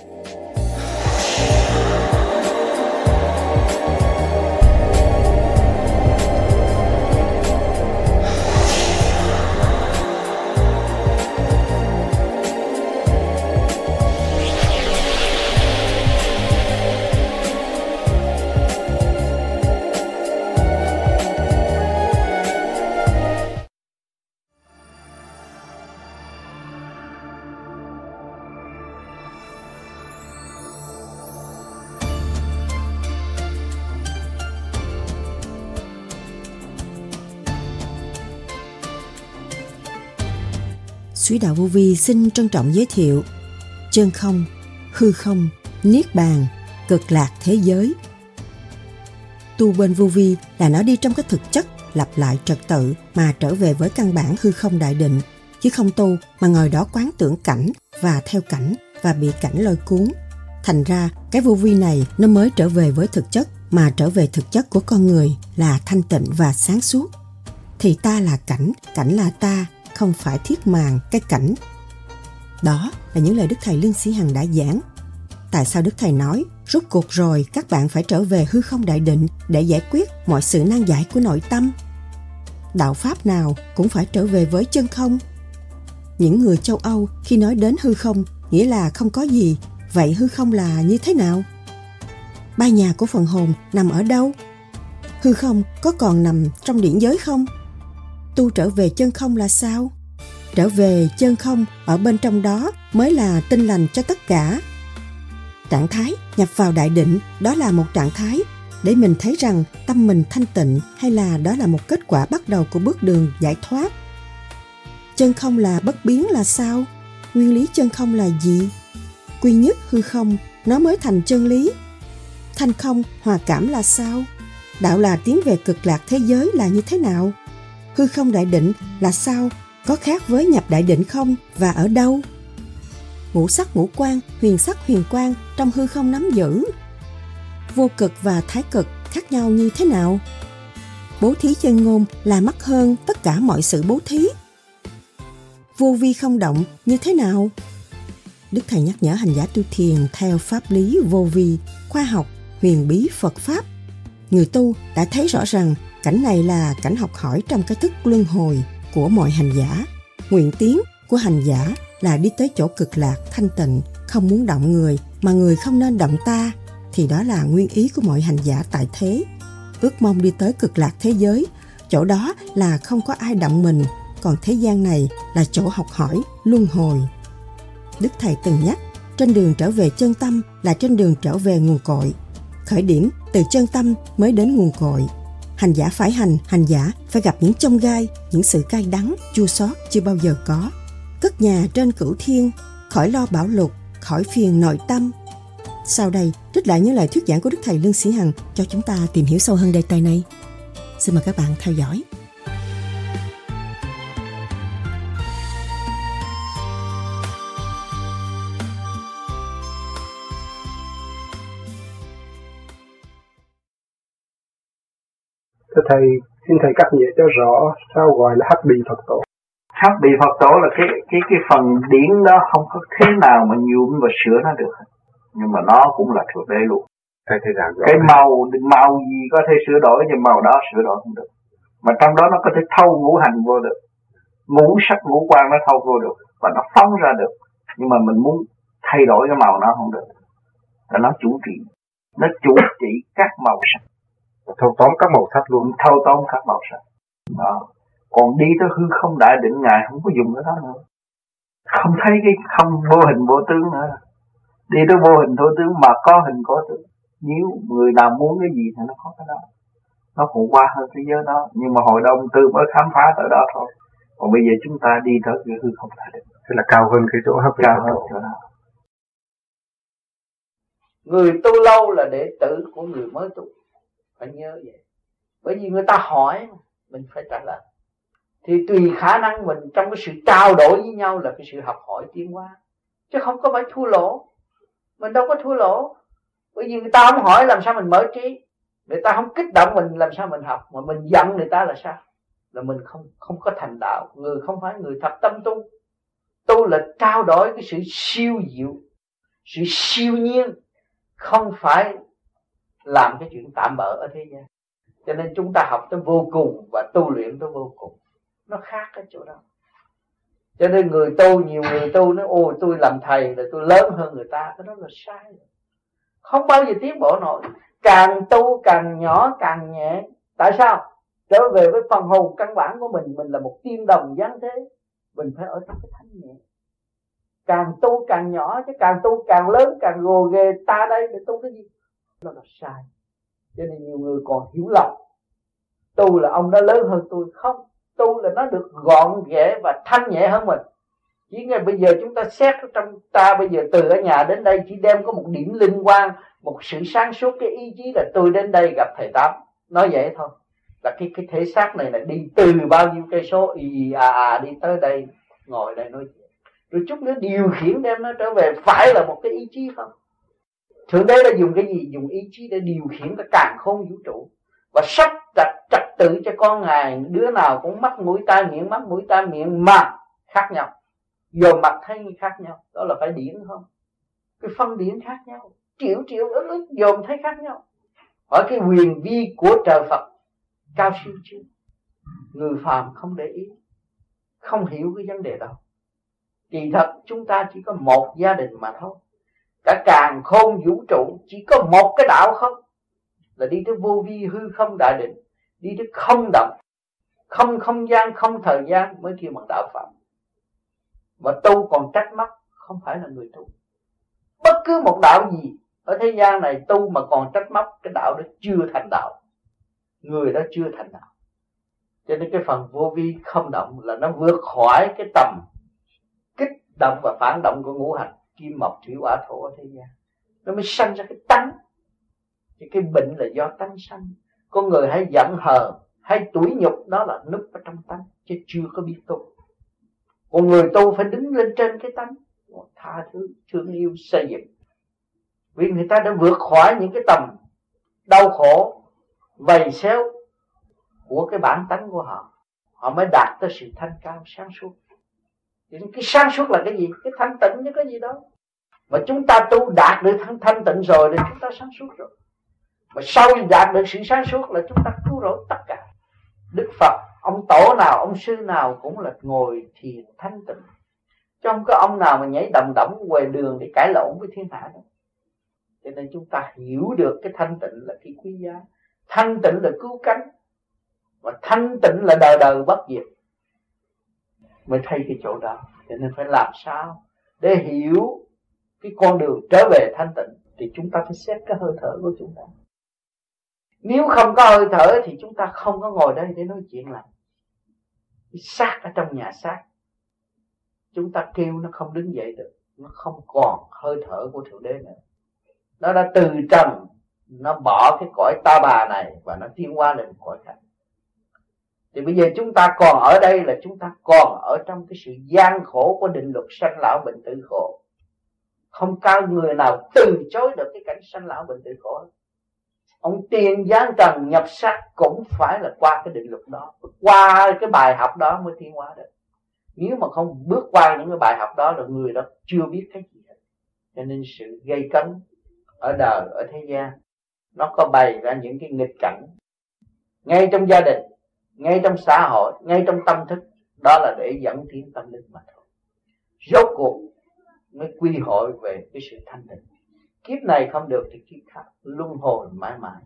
Súy Đạo Vô Vi xin trân trọng giới thiệu chân không, hư không, niết bàn, cực lạc thế giới. Tu bên vô vi là nó đi trong cái thực chất, lặp lại trật tự mà trở về với căn bản hư không đại định, chứ không tu mà ngồi đó quán tưởng cảnh và theo cảnh và bị cảnh lôi cuốn. Thành ra cái vô vi này nó mới trở về với thực chất, mà trở về thực chất của con người là thanh tịnh và sáng suốt. Thì ta là cảnh, cảnh là ta, không phải thiết màn cái cảnh. Đó là những lời Đức Thầy Lương Sĩ Hằng đã giảng. Tại sao Đức Thầy nói rốt cuộc rồi các bạn phải trở về hư không đại định để giải quyết mọi sự nan giải của nội tâm? Đạo Pháp nào cũng phải trở về với chân không. Những người châu Âu khi nói đến hư không nghĩa là không có gì. Vậy hư không là như thế nào? Ba nhà của phần hồn nằm ở đâu? Hư không có còn nằm trong điển giới không? Tu trở về chân không là sao? Trở về chân không, ở bên trong đó mới là tinh lành cho tất cả. Trạng thái nhập vào đại định, đó là một trạng thái để mình thấy rằng tâm mình thanh tịnh, hay là đó là một kết quả bắt đầu của bước đường giải thoát. Chân không là bất biến là sao? Nguyên lý chân không là gì? Quy nhất hư không, nó mới thành chân lý. Thanh không, hòa cảm là sao? Đạo là tiến về cực lạc thế giới là như thế nào? Hư không đại định là sao? Có khác với nhập đại định không? Và ở đâu? Ngũ sắc ngũ quan, huyền sắc huyền quan trong hư không nắm giữ. Vô cực và thái cực khác nhau như thế nào? Bố thí chân ngôn là mắc hơn tất cả mọi sự bố thí. Vô vi không động như thế nào? Đức Thầy nhắc nhở hành giả tu thiền theo pháp lý vô vi, khoa học, huyền bí Phật Pháp. Người tu đã thấy rõ rằng cảnh này là cảnh học hỏi trong cái thức luân hồi của mọi hành giả. Nguyện tiến của hành giả là đi tới chỗ cực lạc thanh tịnh, không muốn động người mà người không nên động ta, thì đó là nguyên ý của mọi hành giả tại thế. Ước mong đi tới cực lạc thế giới, chỗ đó là không có ai động mình, còn thế gian này là chỗ học hỏi luân hồi. Đức Thầy từng nhắc, trên đường trở về chân tâm là trên đường trở về nguồn cội. Khởi điểm từ chân tâm mới đến nguồn cội. Hành giả phải hành giả phải gặp những chông gai, những sự cay đắng, chua xót chưa bao giờ có. Cất nhà trên cửu thiên, khỏi lo bão lụt, khỏi phiền nội tâm. Sau đây, trích lại những lời thuyết giảng của Đức Thầy Lương Sĩ Hằng cho chúng ta tìm hiểu sâu hơn đề tài này. Xin mời các bạn theo dõi. Thưa Thầy, xin Thầy cắt nghĩa cho rõ sao gọi là hắc bì Phật tổ. Hắc bì Phật tổ là cái phần điển đó không có thế nào mà nhuộm và sửa nó được. Nhưng mà nó cũng là thuộc đế luôn. Thầy giảng rõ. Cái màu gì có thể sửa đổi, nhưng màu đó sửa đổi không được. Mà trong đó nó có thể thâu ngũ hành vô được. Ngũ sắc ngũ quan nó thâu vô được. Và nó phóng ra được. Nhưng mà mình muốn thay đổi cái màu nó không được. Và nó chủ trị. Nó chủ trị các màu sắc. Thâu tóm các màu sắc luôn. Thâu tóm các màu sắc. Đó. Còn đi tới hư không đại định, Ngài không có dùng cái đó nữa. Không thấy cái không vô hình vô tướng nữa. Đi tới vô hình vô tướng mà có hình có tướng. Nếu người nào muốn cái gì thì nó có cái đó. Nó cũng qua hơn thế giới đó. Nhưng mà hồi đông tư mới khám phá tới đó thôi. Còn bây giờ chúng ta đi tới cái hư không đại định. Thế là cao hơn cái chỗ hấp cao hơn chỗ đó. Người tu lâu là đệ tử của người mới tu. Phải nhớ vậy. Bởi vì người ta hỏi mình phải trả lời. Thì tùy khả năng mình trong cái sự trao đổi với nhau là cái sự học hỏi tiến hóa. Chứ không có phải thua lỗ. Mình đâu có thua lỗ. Bởi vì người ta không hỏi làm sao mình mở trí. Người ta không kích động mình làm sao mình học. Mà mình giận người ta là sao? Là mình không có thành đạo. Người không phải người thật tâm tu. Tu là trao đổi cái sự siêu diệu, sự siêu nhiên, không phải làm cái chuyện tạm bợ ở thế gian. Cho nên chúng ta học tới vô cùng và tu luyện tới vô cùng, nó khác ở chỗ đó. Cho nên người tu, nhiều người tu nói ôi tôi làm thầy là tôi lớn hơn người ta, cái đó là sai, không bao giờ tiến bộ nổi. Càng tu càng nhỏ càng nhẹ. Tại sao? Trở về với phần hồn căn bản của mình là một tiên đồng giáng thế, mình phải ở trong cái thanh nhẹ. Càng tu càng nhỏ, chứ càng tu càng lớn, càng gồ ghề ta đây để tu cái gì, đó là sai. Cho nên nhiều người còn hiểu lầm tu là ông đó lớn hơn tôi. Không, tu là nó được gọn ghẽ và thanh nhẹ hơn mình. Chỉ ngay bây giờ chúng ta xét trong ta bây giờ từ ở nhà đến đây chỉ đem có một điểm linh quang, một sự sáng suốt, cái ý chí là tôi đến đây gặp thầy Tám, nói vậy thôi. Là cái thể xác này là đi từ bao nhiêu cây số đi tới đây ngồi đây nói chuyện, rồi chút nữa điều khiển đem nó trở về, phải là một cái ý chí không? Thượng đế đã dùng cái gì? Dùng ý chí để điều khiển cái càn khôn vũ trụ và sắp đặt trật tự cho con Ngài. Đứa nào cũng mắt mũi tai miệng mà khác nhau, dồn mặt thấy khác nhau, đó là phải điển không? Cái phân điển khác nhau, triệu ức dồn thấy khác nhau. Hỏi cái quyền vi của trời Phật cao siêu chưa? Người phàm không để ý, không hiểu cái vấn đề đó. Kỳ thật chúng ta chỉ có một gia đình mà thôi. Cả càn khôn vũ trụ chỉ có một cái đạo không, là đi tới vô vi hư không đại định, đi tới không động, không không gian, không thời gian mới kêu bằng đạo Phật. Mà tu còn trách móc không phải là người tu. Bất cứ một đạo gì ở thế gian này tu mà còn trách móc, cái đạo đó chưa thành đạo, người đó chưa thành đạo. Cho nên cái phần vô vi không động là nó vượt khỏi cái tầm kích động và phản động của ngũ hành kim mộc thủy hỏa thổ ở thế gian, nó mới sanh ra cái tánh. Thì cái bệnh là do tánh sanh. Con người hay giận hờn, hay tủi nhục, đó là núp ở trong tánh, chứ chưa có biết tu. Còn người tu phải đứng lên trên cái tánh, tha thứ, thương yêu, xây dựng. Vì người ta đã vượt khỏi những cái tầm đau khổ, vầy xéo của cái bản tánh của họ, họ mới đạt tới sự thanh cao sáng suốt. Cái sáng suốt là cái gì? Cái thanh tịnh chứ có gì đó. Mà chúng ta tu đạt được thanh tịnh rồi thì chúng ta sáng suốt rồi. Mà sau đạt được sự sáng suốt là chúng ta cứu rỗi tất cả. Đức Phật, ông tổ nào, ông sư nào cũng là ngồi thiền thanh tịnh, chứ không có ông nào mà nhảy đầm đẫm ngoài đường để cãi lộn với thiên hạ đâu. Cho nên chúng ta hiểu được cái thanh tịnh là cái quý giá. Thanh tịnh là cứu cánh, và thanh tịnh là đời đời bất diệt. Mới thấy cái chỗ đó. Cho nên phải làm sao để hiểu cái con đường trở về thanh tịnh, thì chúng ta phải xét cái hơi thở của chúng ta. Nếu không có hơi thở thì chúng ta không có ngồi đây để nói chuyện lại. Cái xác ở trong nhà xác, chúng ta kêu nó không đứng dậy được, nó không còn hơi thở của Thượng Đế nữa. Nó đã từ trần, nó bỏ cái cõi ta bà này và nó tiến qua lên cõi khác. Thì bây giờ chúng ta còn ở đây là chúng ta còn ở trong cái sự gian khổ của định luật sanh lão bệnh tử khổ. Không có người nào từ chối được cái cảnh sanh lão bệnh tử khổ. Ông tiên giáng trần nhập xác cũng phải là qua cái định luật đó, qua cái bài học đó mới tiến hóa được. Nếu mà không bước qua những cái bài học đó là người đó chưa biết cái gì hết. Cho nên sự gây cấn ở đời, ở thế gian, nó có bày ra những cái nghịch cảnh ngay trong gia đình, ngay trong xã hội, ngay trong tâm thức. Đó là để dẫn tiến tâm linh mà thôi. Rốt cuộc mới quy hội về cái sự thanh tịnh. Kiếp này không được thì kiếp khác, luân hồi mãi mãi.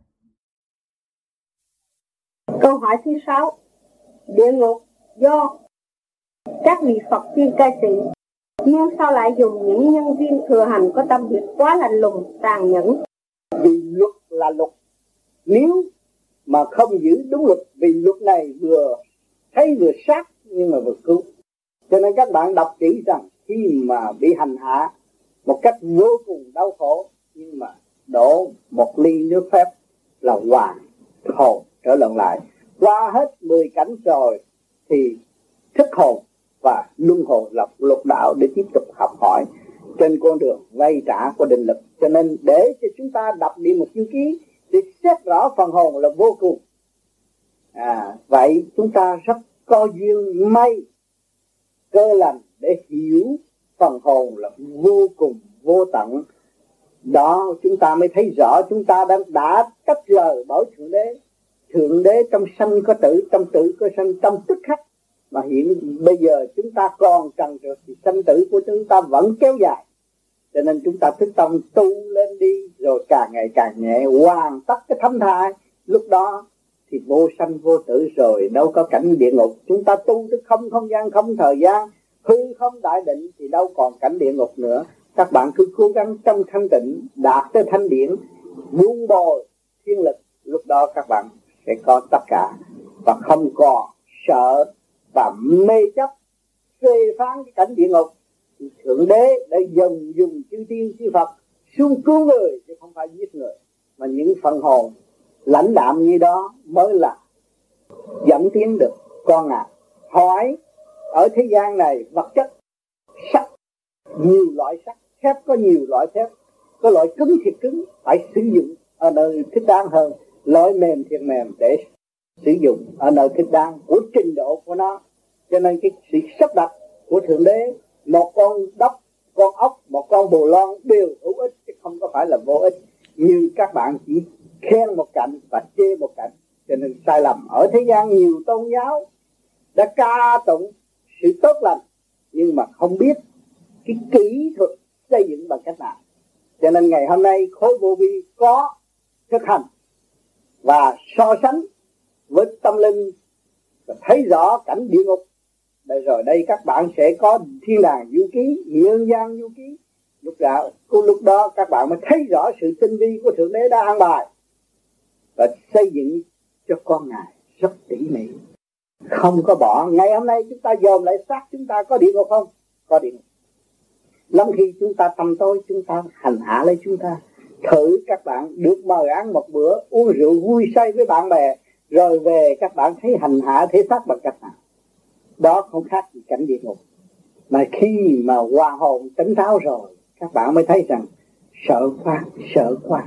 Câu hỏi thứ 6. Địa ngục do các vị Phật tiên cai trị, nhưng sao lại dùng những nhân viên thừa hành có tâm việc quá lạnh lùng, tàn nhẫn? Vì luật là luật, nếu mà không giữ đúng luật, vì luật này vừa thấy vừa sát nhưng mà vừa cứu. Cho nên các bạn đọc kỹ rằng khi mà bị hành hạ một cách vô cùng đau khổ, nhưng mà đổ một ly nước phép là hoàn hồn trở lần lại. Qua hết 10 cảnh rồi thì thức hồn và luân hồi là lục đạo để tiếp tục học hỏi trên con đường vay trả của định lực. Cho nên để cho chúng ta đọc đi một chữ ký để xét rõ phần hồn là vô cùng. Vậy chúng ta rất có duyên may cơ lành để hiểu phần hồn là vô cùng vô tận, Đó chúng ta mới thấy rõ chúng ta đã tách rời bởi Thượng Đế. Thượng Đế trong sanh có tử, trong tử có sanh, trong tức khắc. Mà hiện bây giờ chúng ta còn trần trượt thì sanh tử của chúng ta vẫn kéo dài. Cho nên chúng ta thức tâm tu lên đi, rồi càng ngày càng nhẹ, hoàn tất cái thâm thai. Lúc đó thì vô sanh vô tử rồi, đâu có cảnh địa ngục. Chúng ta tu tới không không gian, không thời gian, hư không đại định thì đâu còn cảnh địa ngục nữa. Các bạn cứ cố gắng trong thanh tịnh, đạt tới thanh điển, buông bồi thiên lực. Lúc đó các bạn sẽ có tất cả và không còn sợ và mê chấp phê phán cái cảnh địa ngục. Thượng Đế đã dùng chư tiên chư Phật xuống cứu người chứ không phải giết người. Mà những phần hồn lãnh đạm như đó mới là dẫn tiến được con ngài. Hỏi ở thế gian này vật chất sắt, nhiều loại sắt, thép có nhiều loại thép, có loại cứng thiệt cứng phải sử dụng ở nơi thích đáng hơn, loại mềm thiệt mềm để sử dụng ở nơi thích đáng của trình độ của nó. Cho nên cái sự sắp đặt của Thượng Đế, một con đốc, con ốc, một con bồ lon đều hữu ích chứ không có phải là vô ích. Như các bạn chỉ khen một cạnh và chê một cạnh, cho nên sai lầm. Ở thế gian nhiều tôn giáo đã ca tụng sự tốt lành nhưng mà không biết cái kỹ thuật xây dựng bằng cách nào. Cho nên ngày hôm nay khối vô vi có thực hành và so sánh với tâm linh và thấy rõ cảnh địa ngục. Rồi đây các bạn sẽ có thiên đàng du ký, nhân gian du ký. Lúc đó các bạn mới thấy rõ sự tinh vi của Thượng Đế đã an bài và xây dựng cho con ngài rất tỉ mỉ, không có bỏ. Ngày hôm nay chúng ta dòm lại xác chúng ta có địa ngục không? Có địa ngục. Lắm khi chúng ta tâm tối, chúng ta hành hạ lấy chúng ta. Thử các bạn được mời ăn một bữa, uống rượu vui say với bạn bè, rồi về các bạn thấy hành hạ thể xác bằng cách nào? Đó không khác gì cảnh địa ngục. Mà khi mà hòa hồn tỉnh táo rồi, các bạn mới thấy rằng sợ quá.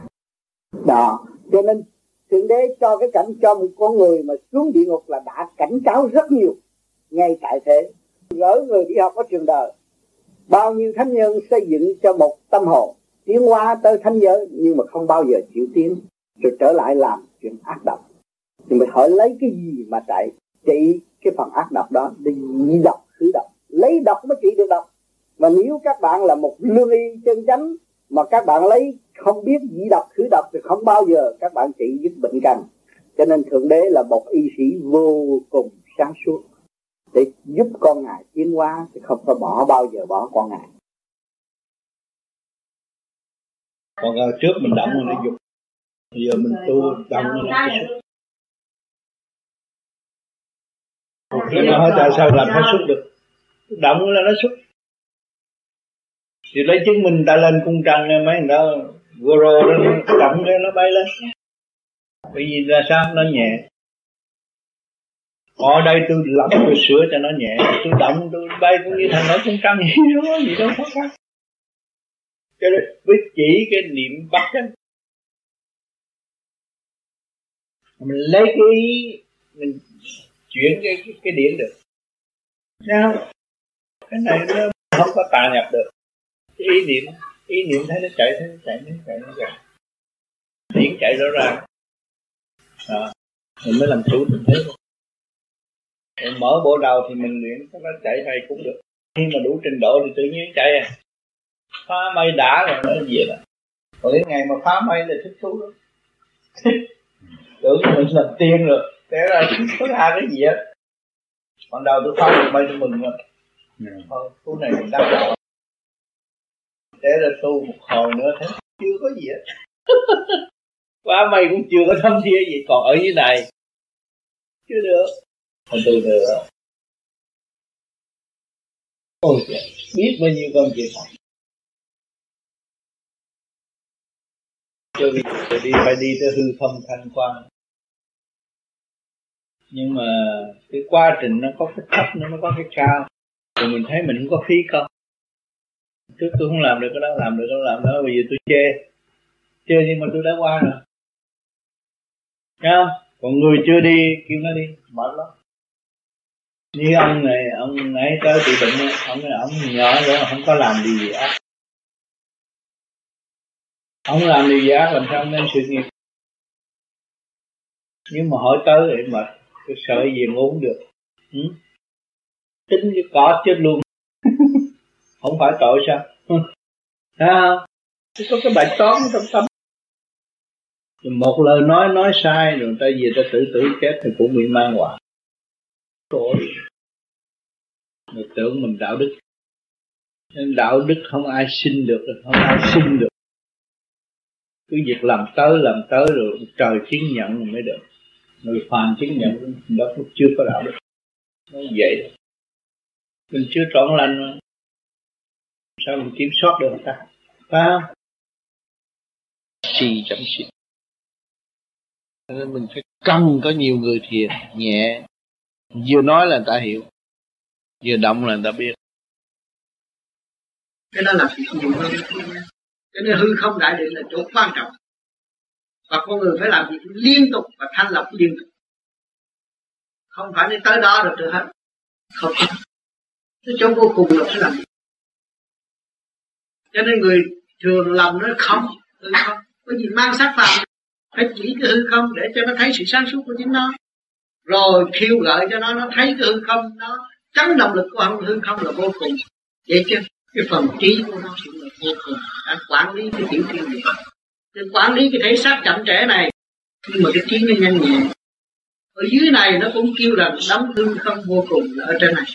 Đó, cho nên Thượng Đế cho cái cảnh cho một con người mà xuống địa ngục là đã cảnh cáo rất nhiều. Ngay tại thế, gỡ người đi học ở trường đời, bao nhiêu thánh nhân xây dựng cho một tâm hồn tiến hóa tới thánh giới, nhưng mà không bao giờ chịu tiến, rồi trở lại làm chuyện ác độc. Nhưng mà hỏi lấy cái gì mà trị cái phần ác độc đó? Để nhị độc khứ độc, lấy độc mới trị được độc. Mà nếu các bạn là một lương y chân chánh mà các bạn lấy không biết nhị độc khứ độc thì không bao giờ các bạn trị dứt bệnh căn. Cho nên Thượng Đế là một y sĩ vô cùng sáng suốt để giúp con ngài tiến hóa, thì không có bao giờ bỏ con ngài. Còn trước mình động rồi nó dục, bây giờ mình tu động rồi nó xuất. Nên nó hỏi tại sao làm nó xuất được? Động là nó xuất. Thì lấy chứng minh ta lên cung trăng mấy người đó vừa rồi nó động cái nó bay lên. Bởi vì là sao? Nó nhẹ. Ở đây tôi lắm tôi sửa cho nó nhẹ, tôi động tôi bay cũng như thằng nói cung trăng gì đâu khó khăn. Cho nên với chỉ cái niệm bắt á, mình lấy cái ý mình chuyển cái điển được. Sao? Cái này nó không có tà nhập được. Cái ý niệm thấy nó chạy, điển chạy rõ ràng. Đó, mình mới làm chủ tình thế. Mình mở bộ đầu thì mình luyện nó chạy hay cũng được. Khi mà đủ trình độ thì tự nhiên chạy à. Phá mây đã rồi nó về đó. Còn đến ngày mà phá mây là thích thú lắm. Tưởng mình làm tiên rồi, thế ra có ra cái gì hết. Còn đầu tôi phá được mây cho mình rồi. Thôi, khu này mình đau đầu. Thế ra tu một hồi nữa thế chưa có gì hết. Phá mây cũng chưa có thâm thia gì, còn ở dưới này chưa được. Thôi từ từ đó. Ôi trời, biết bao nhiêu công chuyện này. Cho vì phải đi tới hư không thanh quan. Nhưng mà cái quá trình nó có cái thấp, nó có cái cao. Rồi mình thấy mình không có phí công. Trước tôi không làm được cái đó, làm được cái đó, làm đó. Bây giờ tôi chê nhưng mà tôi đã qua rồi. Thấy không? Còn người chưa đi, kêu nó đi, mệt lắm. Như ông này, ông ấy tới bị bệnh, ông nhỏ rồi, không có làm gì ác. Ông làm điều giác làm sao nên sự nghiệp. Nhưng mà hỏi tới vậy mà cái sợi gì ngốn được. Tính cái cỏ chết luôn. Không phải tội sao? Thấy không? Có cái bài toán trong tâm. Một lời nói sai rồi ta về ta tự tử chết thì cũng bị mang họa. Tội. Người tưởng mình đạo đức. Nên đạo đức không ai sinh được, không ai sinh được. Cứ việc làm tới rồi trời chứng nhận mới được. Người phàm chứng nhận đó cũng chưa có đạo đức. Nó vậy. Mình chưa trọn lành mà. Sao mình kiểm soát được ta? Phải không? Trì chậm xịt. Nên mình phải cần có nhiều người thiền nhẹ. Vừa nói là người ta hiểu, vừa động là người ta biết. Cái đó là nhiều hơn. Cho nên hư không đại định là chỗ quan trọng. Và con người phải làm việc liên tục và thanh lọc liên tục. Không phải đến tới đó rồi từ hết. Không. Cái chỗ vô cùng là phải làm. Cho nên người thường lầm nói không, hư không. Có gì mang sắc phạm, phải chỉ cái hư không để cho nó thấy sự sáng suốt của chính nó. Rồi khiêu gợi cho nó thấy cái hư không, nó chấn động lực của hư không là vô cùng. Vậy chứ cái phần trí của nó cũng là vô cùng. Đã quản lý cái tiểu thiên địa. Để quản lý cái thể xác chậm trễ này. Nhưng mà cái trí nó nhanh nhẹ. Ở dưới này nó cũng kêu là đóng hư không vô cùng là ở trên này.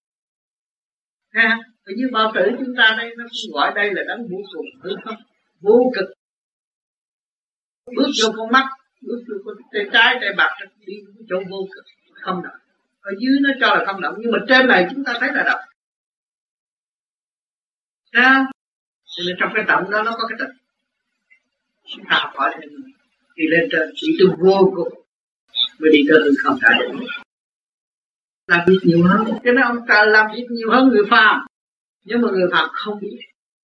Ha? Ở dưới bao tử chúng ta đây nó cũng gọi đây là đấng vô cùng hư không, vô cực. Bước vô con mắt, bước vô con tay trái, tay bạc, đi chỗ vô cực, không động. Ở dưới nó cho là không động, nhưng mà trên này chúng ta thấy là động. Sao? Cho nên trong cái động đó nó có cái tịch. Chúng ta học hỏi thêm đi lên trên, chỉ từ vô cùng mới đi tới hư không đại định. Làm việc nhiều hơn, cho nên ông ta làm việc nhiều hơn người phàm. Nhưng mà người phàm không biết.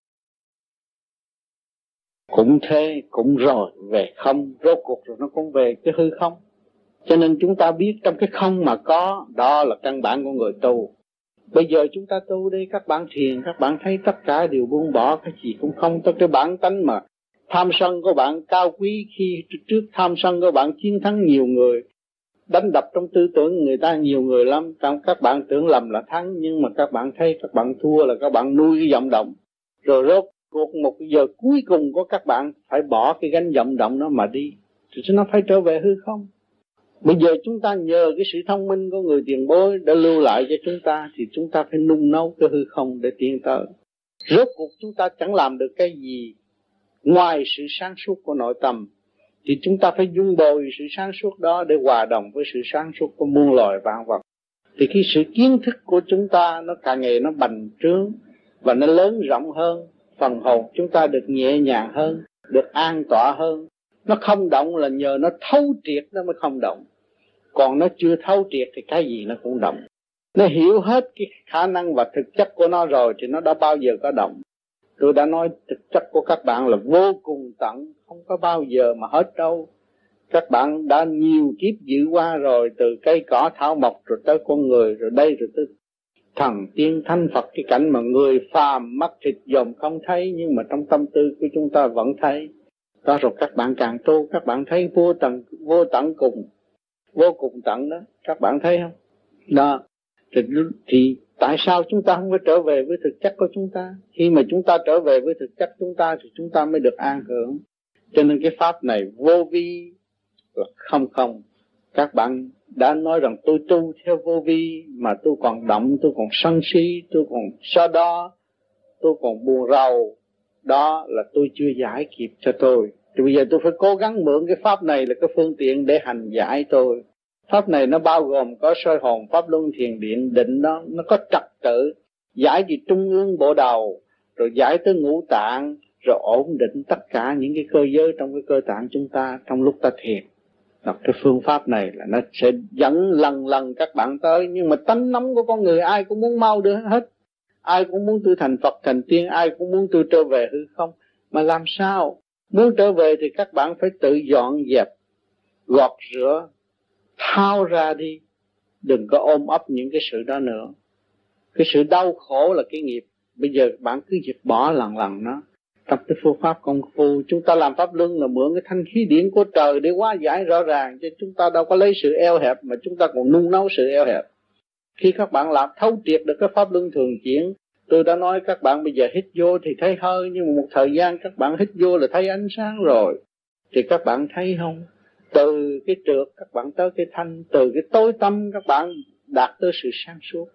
Cũng thế, cũng rồi, về không, rốt cuộc rồi nó cũng về cái hư không. Cho nên chúng ta biết trong cái không mà có, đó là căn bản của người tu. Bây giờ chúng ta tu đi, các bạn thiền, các bạn thấy tất cả đều buông bỏ, cái gì cũng không, tới cái bản tánh mà. Tham sân của bạn cao quý khi trước tham sân của bạn chiến thắng nhiều người. Đánh đập trong tư tưởng người ta nhiều người lắm. Các bạn tưởng lầm là thắng, nhưng mà các bạn thấy các bạn thua là các bạn nuôi cái vọng động. Rồi rốt cuộc một giờ cuối cùng của các bạn phải bỏ cái gánh vọng động đó mà đi. Thì nó phải trở về hư không. Bây giờ chúng ta nhờ cái sự thông minh của người tiền bối đã lưu lại cho chúng ta, thì chúng ta phải nung nấu cái hư không để tiến tới. Rốt cuộc chúng ta chẳng làm được cái gì ngoài sự sáng suốt của nội tâm, thì chúng ta phải dung bồi sự sáng suốt đó để hòa đồng với sự sáng suốt của muôn loài vạn vật. Thì khi sự kiến thức của chúng ta nó càng ngày nó bành trướng và nó lớn rộng hơn, phần hồn chúng ta được nhẹ nhàng hơn, được an tọa hơn. Nó không động là nhờ nó thấu triệt nó mới không động. Còn nó chưa thấu triệt thì cái gì nó cũng động. Nó hiểu hết cái khả năng và thực chất của nó rồi thì nó đã bao giờ có động. Tôi đã nói thực chất của các bạn là vô cùng tận, không có bao giờ mà hết đâu. Các bạn đã nhiều kiếp dự qua rồi, từ cây cỏ thảo mộc rồi tới con người, rồi đây rồi tới thần tiên thánh Phật. Cái cảnh mà người phàm mắt thịt dòm không thấy, nhưng mà trong tâm tư của chúng ta vẫn thấy. Đó rồi các bạn càng tu, các bạn thấy vô tận cùng, vô cùng tận đó, các bạn thấy không? Đó, thì tại sao chúng ta không có trở về với thực chất của chúng ta? Khi mà chúng ta trở về với thực chất chúng ta thì chúng ta mới được an hưởng. Cho nên cái pháp này vô vi là không. Các bạn đã nói rằng tôi tu theo vô vi mà tôi còn động, tôi còn sân si, tôi còn so đo, tôi còn buồn rầu. Đó là tôi chưa giải kịp cho tôi. Thì bây giờ tôi phải cố gắng mượn cái pháp này là cái phương tiện để hành giải tôi. Pháp này nó bao gồm có soi hồn, pháp luân, thiền điện, định đó, nó có trật tự. Giải từ trung ương bộ đầu, rồi giải tới ngũ tạng, rồi ổn định tất cả những cái cơ giới trong cái cơ tạng chúng ta trong lúc ta thiền. Đọc cái phương pháp này là nó sẽ dẫn lần các bạn tới. Nhưng mà tánh nóng của con người ai cũng muốn mau đưa hết. Ai cũng muốn tôi thành Phật, thành tiên, ai cũng muốn tôi trở về hư không. Mà làm sao? Muốn trở về thì các bạn phải tự dọn dẹp, gọt rửa, thao ra đi. Đừng có ôm ấp những cái sự đó nữa. Cái sự đau khổ là cái nghiệp. Bây giờ bạn cứ dẹp bỏ lần nó. tập cái phương pháp công phu. Chúng ta làm pháp luân là mượn cái thanh khí điển của trời để hóa giải rõ ràng, chứ chúng ta đâu có lấy sự eo hẹp mà chúng ta còn nung nấu sự eo hẹp. Khi các bạn làm thấu triệt được cái pháp luân thường chuyển, tôi đã nói các bạn bây giờ hít vô thì thấy hơi, nhưng mà một thời gian các bạn hít vô là thấy ánh sáng rồi, thì các bạn thấy không? Từ cái trượt các bạn tới cái thanh, từ cái tối tâm các bạn đạt tới sự sáng suốt.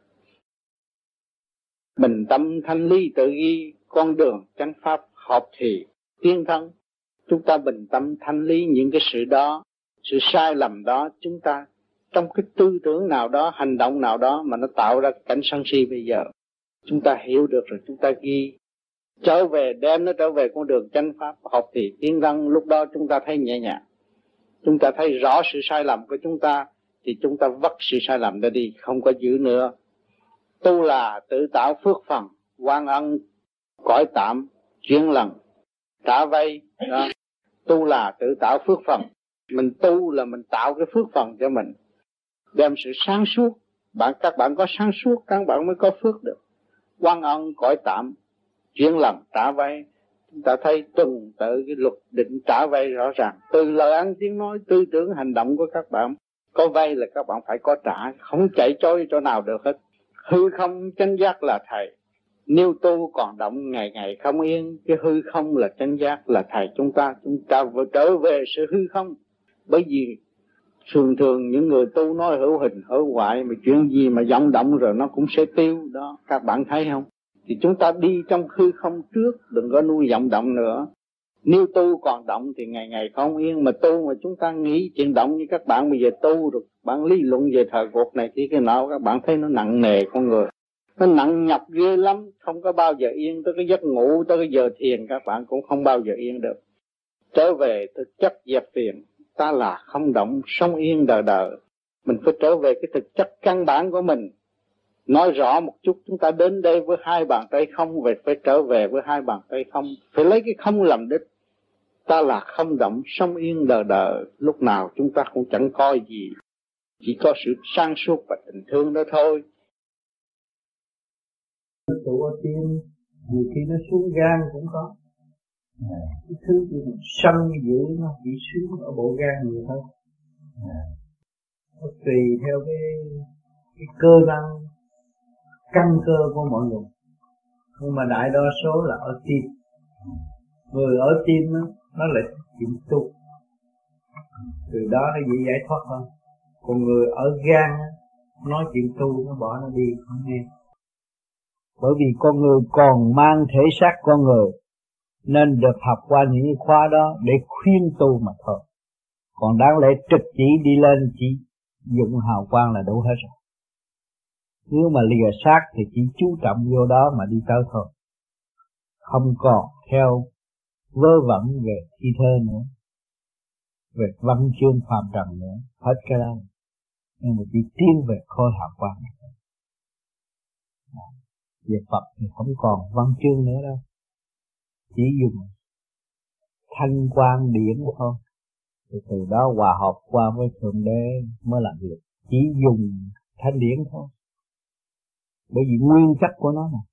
Bình tâm thanh ly tự ghi, con đường chánh pháp hợp thì tiến thân. Chúng ta bình tâm thanh lý những cái sự đó, sự sai lầm đó, chúng ta trong cái tư tưởng nào đó, hành động nào đó mà nó tạo ra cảnh sân si bây giờ, chúng ta hiểu được rồi, chúng ta ghi trở về, đem nó trở về con đường chánh pháp hợp thì tiến thân. Lúc đó chúng ta thấy nhẹ nhàng, chúng ta thấy rõ sự sai lầm của chúng ta, thì chúng ta vất sự sai lầm đó đi, không có giữ nữa. Tu là tự tạo phước phần, oan ân cõi tạm, chuyển lần trả vay đó. Tu là tự tạo phước phần. Mình tu là mình tạo cái phước phần cho mình, đem sự sáng suốt. Các bạn có sáng suốt, các bạn mới có phước được. Oan ân cõi tạm, chuyển lần trả vay. Chúng ta thấy tuần tự cái luật định trả vay rõ ràng. Từ lời ăn tiếng nói, tư tưởng, hành động của các bạn, có vay là các bạn phải có trả, không chạy trôi chỗ nào được hết. Hư không chánh giác là thầy. Nếu tu còn động ngày ngày không yên, cái hư không là chánh giác là thầy chúng ta vừa trở về sự hư không. Bởi vì thường những người tu nói hữu hình hữu hoại, mà chuyện gì mà vọng động rồi nó cũng sẽ tiêu đó, các bạn thấy không? Thì chúng ta đi trong hư không trước, đừng có nuôi vọng động nữa. Nếu tu còn động thì ngày ngày không yên, mà tu mà chúng ta nghĩ chuyện động, như các bạn bây giờ tu rồi, bạn lý luận về thời cuộc này thì cái nào các bạn thấy nó nặng nề con người. Nó nặng nhọc ghê lắm, không có bao giờ yên. Tới cái giấc ngủ, tới cái giờ thiền các bạn cũng không bao giờ yên được. Trở về thực chất dẹp phiền, ta là không động, sống yên đời đời. Mình phải trở về cái thực chất căn bản của mình. Nói rõ một chút, chúng ta đến đây với hai bàn tay không, phải trở về với hai bàn tay không. Phải lấy cái không làm đích. Ta là không động, sống yên đời đời. Lúc nào chúng ta cũng chẳng coi gì, chỉ có sự sáng suốt và tình thương đó thôi. Tụ ở tim, nhiều khi nó xuống gan cũng có. Cái thứ gì sân dữ nó chỉ xuống ở bộ gan nhiều hơn. Nó tùy theo cái cơ năng, căn cơ của mọi người. Nhưng mà đại đa số là ở tim. Người ở tim nó lại chịu tu, từ đó nó dễ giải thoát hơn. Còn người ở gan nói chuyện tu nó bỏ nó đi không nghe. Bởi vì con người còn mang thể xác con người, nên được học qua những khóa đó để khuyên tu mà thôi. Còn đáng lẽ trực chỉ đi lên chỉ dụng hào quang là đủ hết rồi. Nếu mà lìa xác thì chỉ chú trọng vô đó mà đi tới thôi, không còn theo vớ vẩn về thi thơ nữa, về văn chương phàm trần nữa, hết cái đó. Nhưng mà chỉ tiến về khối hào quang này thôi. Về Phật thì không còn văn chương nữa đâu, chỉ dùng thanh quan điển thôi. Thì từ đó hòa hợp qua với Thượng Đế mới làm việc, chỉ dùng thanh điển thôi. Bởi vì nguyên chất của nó mà.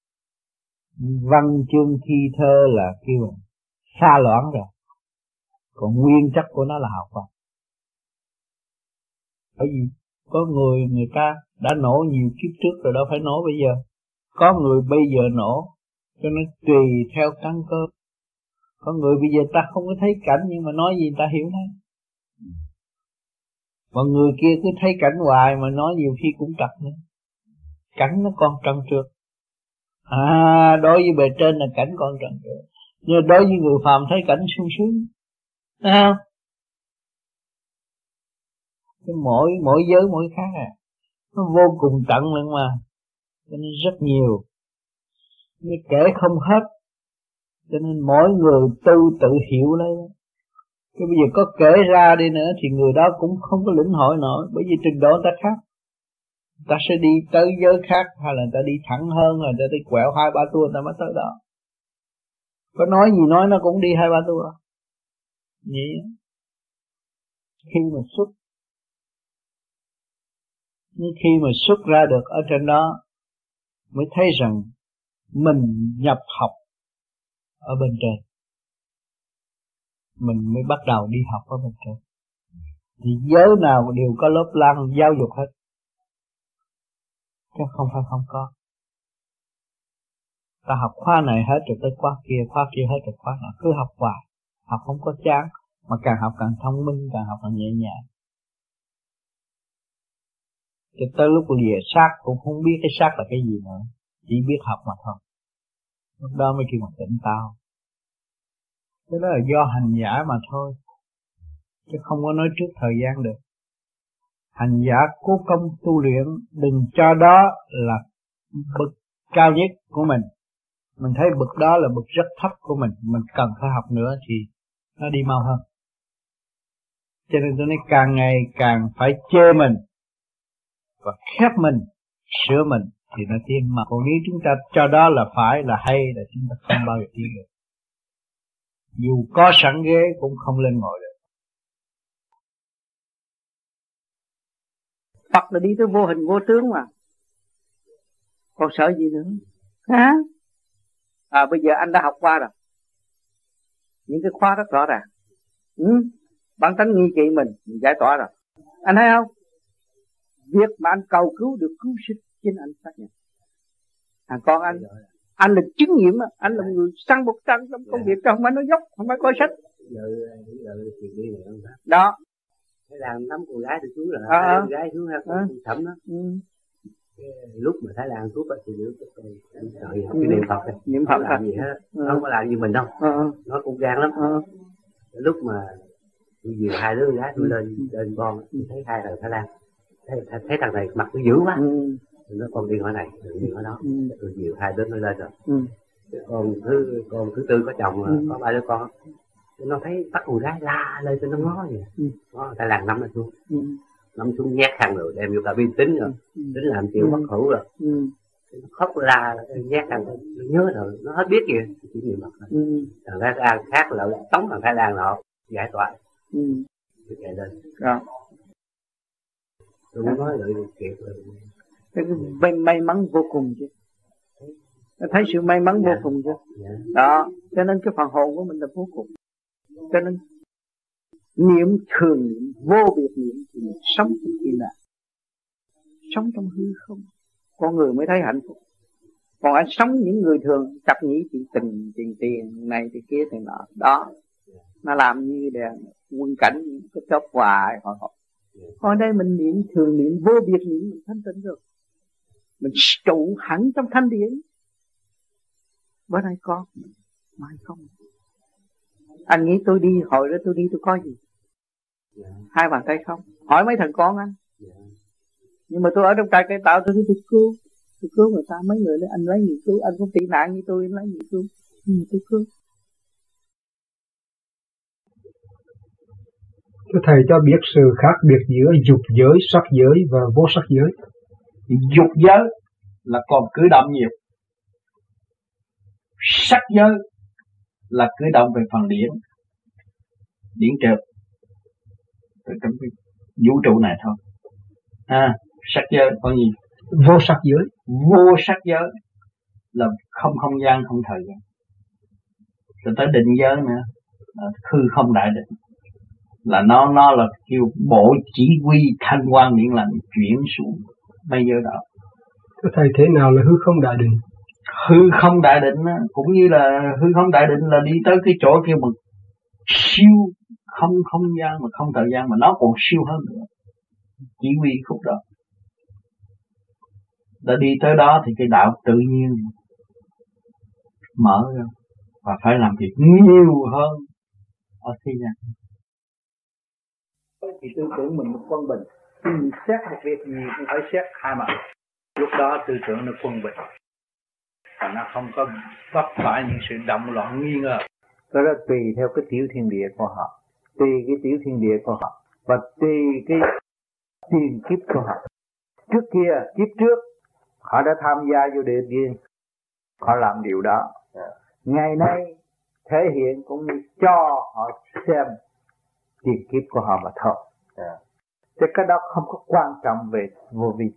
Văn chương thi thơ là kêu là xa loãng rồi, còn nguyên chất của nó là hào quang. Bởi vì có người ta đã nổ nhiều kiếp trước rồi, đâu phải nổ bây giờ. Có người bây giờ nổ, cho nên tùy theo căn cơ. Có người bây giờ ta không có thấy cảnh, nhưng mà nói gì ta hiểu đấy. Còn người kia cứ thấy cảnh hoài mà nói nhiều khi cũng trật nữa. Cảnh nó còn trần trượt. Đối với bề trên là cảnh còn trần trượt, nhưng đối với người phàm thấy cảnh sung sướng. Thấy không? Mỗi giới mỗi khác à. Nó vô cùng tận lần mà. Cho nên rất nhiều, nhưng kể không hết. Cho nên mỗi người tu tự hiểu lấy. Cái bây giờ có kể ra đi nữa thì người đó cũng không có lĩnh hội nổi, bởi vì trình độ người ta khác. Người ta sẽ đi tới giới khác, hay là người ta đi thẳng hơn, rồi người ta đi quẹo 2-3 tua người ta mới tới đó. Có nói gì nói nó cũng đi 2-3 tua. Vậy khi mà xuất, nhưng khi mà xuất ra được ở trên đó mới thấy rằng mình nhập học ở bên trên. Mình mới bắt đầu đi học ở bên trên. Thì giới nào đều có lớp lan giáo dục hết, chứ không phải không có. Ta học khóa này hết rồi tới khóa kia hết rồi khóa nào, cứ học hoài, học không có chán, mà càng học càng thông minh, càng học càng nhẹ nhàng. Cho tới lúc lìa xác cũng không biết cái xác là cái gì nữa, chỉ biết học mà thôi. Lúc đó mới kêu bằng tỉnh táo. Cái đó là do hành giả mà thôi, chứ không có nói trước thời gian được. Hành giả cố công tu luyện, đừng cho đó là bậc cao nhất của mình. Mình thấy bậc đó là bậc rất thấp của mình cần phải học nữa thì nó đi mau hơn. Cho nên tôi nói càng ngày càng phải chê mình và khép mình, sửa mình thì nó tiến. Mà còn nếu chúng ta cho đó là phải, là hay, là chúng ta không bao giờ tiến được. Dù có sẵn ghế cũng không lên ngồi được. Phật là đi tới vô hình vô tướng mà, còn sợ gì nữa hả? Bây giờ anh đã học qua rồi, những cái khóa rất rõ ràng. Bản tánh nghi kỵ mình giải tỏa rồi. Anh thấy không? Việc mà anh cầu cứu được cứu sinh, chính anh xác nhận. Còn anh là chứng nghiệm, anh là người săn bục trăng trong công việc, không phải nói dốc, không phải coi sách. Đó. Thái Lan nắm con gái tôi xuống là con gái xuống ha, con thẩm đó. Lúc mà Thái Lan thuốc thì đợi học cái niệm Phật làm gì hết, nó không có làm như mình đâu. Nó cũng gan lắm. Lúc mà tôi dìu hai đứa con gái tôi lên con, thấy hai thằng Thái Lan, thấy thằng này mặt nó dữ quá, nó con đi hỏi này, đi hỏi đó, tôi dìu hai đứa nó lên rồi. Con thứ tư có chồng rồi, có ba đứa con. Nó thấy bắt con gái la lên cho nó ngó vậy. Nó Thái Lan nắm nó xuống. Nắm xuống nhét khăn rồi đem vô cabin tính rồi. Tính làm chiều bất hữu rồi. Nó khóc la nhét khăn rồi. Nó nhớ rồi, nó hết biết kìa. Chỉ nhiều mặt thôi. Thằng Thái Lan khác là tống thằng Thái Lan nọ giải tỏa. Tôi chạy lên. Tôi muốn nói lại kịp rồi. May mắn vô cùng chứ. Thấy sự may mắn vô cùng chứ. Đó, cho nên cái phần hồn của mình là vô cùng. Cho nên niệm thường niệm, vô biệt niệm thì mình sống trong kỳ nạn, sống trong hư không, con người mới thấy hạnh phúc. Còn anh sống những người thường chập nghĩ chuyện tình, chuyện tiền này thì kia thì nọ, đó nó làm như là quân cảnh cái chớp hoài họ. Còn đây mình niệm thường niệm, vô biệt niệm, mình thanh tịnh rồi, mình trụ hẳn trong thanh điển. Bữa nay có, mai không. Anh nghĩ tôi đi, hồi đó tôi đi tôi có gì? Hai bàn tay không. Hỏi mấy thằng con anh. Nhưng mà tôi ở trong trại cải tạo tôi cứu người ta. Mấy người nói anh lấy gì cứu? Anh cũng tị nạn như tôi, anh lấy gì cứu? Nhưng mà tôi cứu. Thưa Thầy cho biết sự khác biệt giữa dục giới, sắc giới và vô sắc giới. Dục giới là còn cử động nhiều, sắc giới là cử động về phần điển trượt từ trong cái vũ trụ này thôi. Sắc giới còn gì? Vô sắc giới. Vô sắc giới là không không gian, không thời gian. Rồi tới định giới nữa, hư không đại định, là nó là kêu bộ chỉ huy thanh quan điện lành chuyển xuống bây giờ đó. Thưa Thầy, thế nào là hư không đại định? Hư không đại định cũng như là hư không đại định là đi tới cái chỗ kia mà siêu không không gian mà không thời gian, mà nó còn siêu hơn nữa, chỉ huy khúc đó. Đã đi tới đó thì cái đạo tự nhiên mở ra và phải làm việc nhiều hơn ở thế gian. Thì tư tưởng mình một quân bình, khi mình xét một việc gì cũng phải xét hai mặt. Lúc đó tư tưởng nó quân bình và nó không có vấp phải những sự động loạn nghi ngờ. Đó là tùy theo cái tiểu thiên địa của họ, tùy cái tiểu thiên địa của họ và tùy cái tiền kiếp của họ. Trước kia, kiếp trước họ đã tham gia vô địa tiên, họ làm điều đó. Ngày nay thể hiện cũng như cho họ xem tiền kiếp của họ mà thôi. Thế cái đó không có quan trọng về vô vi.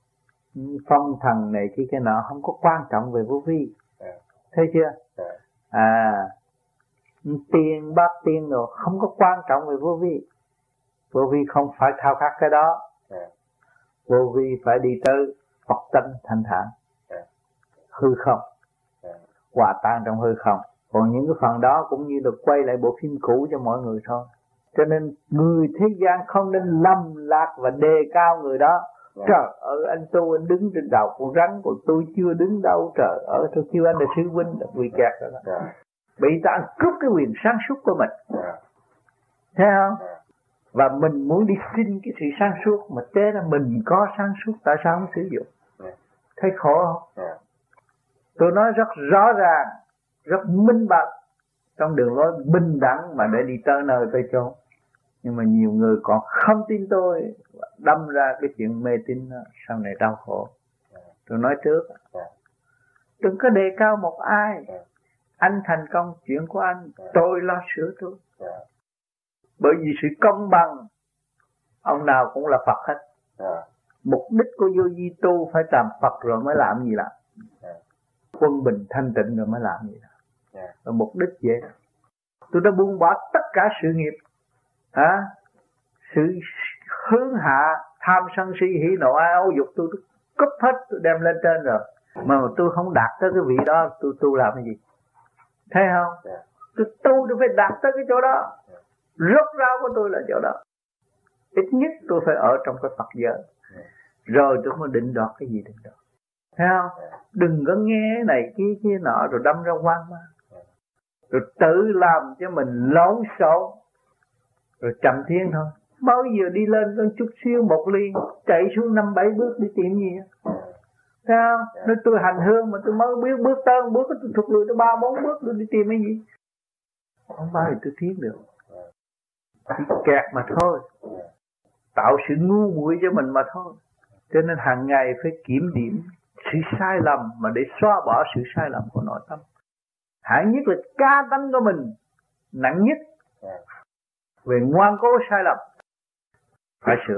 Phong thần này cái nọ không có quan trọng về vô vi. Thấy chưa? Tiền bạc tiền rồi không có quan trọng về vô vi. Vô vi không phải khao khát cái đó. Vô vi phải đi tới Phật tánh thanh thản, hư không, hòa tan trong hư không. Còn những cái phần đó cũng như được quay lại bộ phim cũ cho mọi người thôi. Cho nên người thế gian không nên lầm lạc và đề cao người đó. Trời ơi, anh tu anh đứng trên đầu con rắn, còn tôi chưa đứng đâu. Trời ơi, tôi kêu anh là sư huynh, là bị kẹt rồi đó. Bị ta ăn cướp cái quyền sáng suốt của mình. Thấy không? Và mình muốn đi xin cái sự sáng suốt, mà thế là mình có sáng suốt, tại sao không sử dụng? Thấy khổ không? Tôi nói rất rõ ràng, rất minh bạch, trong đường lối bình đẳng mà để đi tới nơi tới chốn. Nhưng mà nhiều người còn không tin tôi, đâm ra cái chuyện mê tín đó, sau này đau khổ. Tôi nói trước, đừng có đề cao một ai. Anh thành công chuyện của anh, tôi lo sửa tôi. Bởi vì sự công bằng, ông nào cũng là Phật hết. Mục đích của vô vi tu phải làm Phật rồi mới làm gì làm. Quân bình thanh tịnh rồi mới làm gì làm. Và mục đích vậy. Tôi đã buông bỏ tất cả sự nghiệp, sự hướng hạ, tham sân si hỉ nộ ái ố dục, tôi cúp hết, tôi đem lên trên rồi. Mà tôi không đạt tới cái vị đó, tôi tu làm cái gì? Thấy không? Tôi phải đạt tới cái chỗ đó. Rốt ráo của tôi là chỗ đó. Ít nhất tôi phải ở trong cái Phật giới. Rồi tôi mới định đoạt cái gì định đoạt. Thấy không? Đừng có nghe này kia nọ rồi đâm ra hoang mang. Rồi tự làm cho mình lộn xộn. Rồi chậm thiên thôi. Bao giờ đi lên con chút xíu một ly, chạy xuống 5-7 bước đi tìm gì. Thấy không? Nếu tôi hành hương mà tôi mới biết bước tới một bước, tôi thụt lùi tới 3-4 bước tôi đi tìm cái gì. Không bao giờ tôi tiến được. Chỉ kẹt mà thôi. Tạo sự ngu muội cho mình mà thôi. Cho nên hàng ngày phải kiểm điểm sự sai lầm mà để xóa bỏ sự sai lầm của nội tâm. Hạng nhất là cá tánh của mình, nặng nhất về ngoan cố sai lầm phải sửa.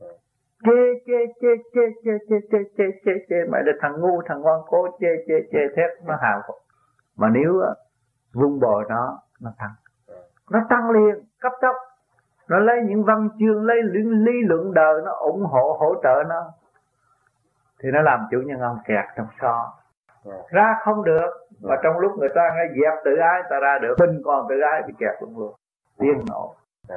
Chê mày là thằng ngu, thằng ngoan cố, chê thét nó hào phục. Mà nếu vun bồi nó tăng liền cấp tốc. Nó lấy những văn chương, lấy lý luận đời nó ủng hộ, hỗ trợ nó, thì nó làm chủ nhân ông kẹt trong xó. Ra không được. Và trong lúc người ta ngay dẹp tự ái, ta ra được. Mình còn tự ái bị kẹt luôn. Tiên nổ.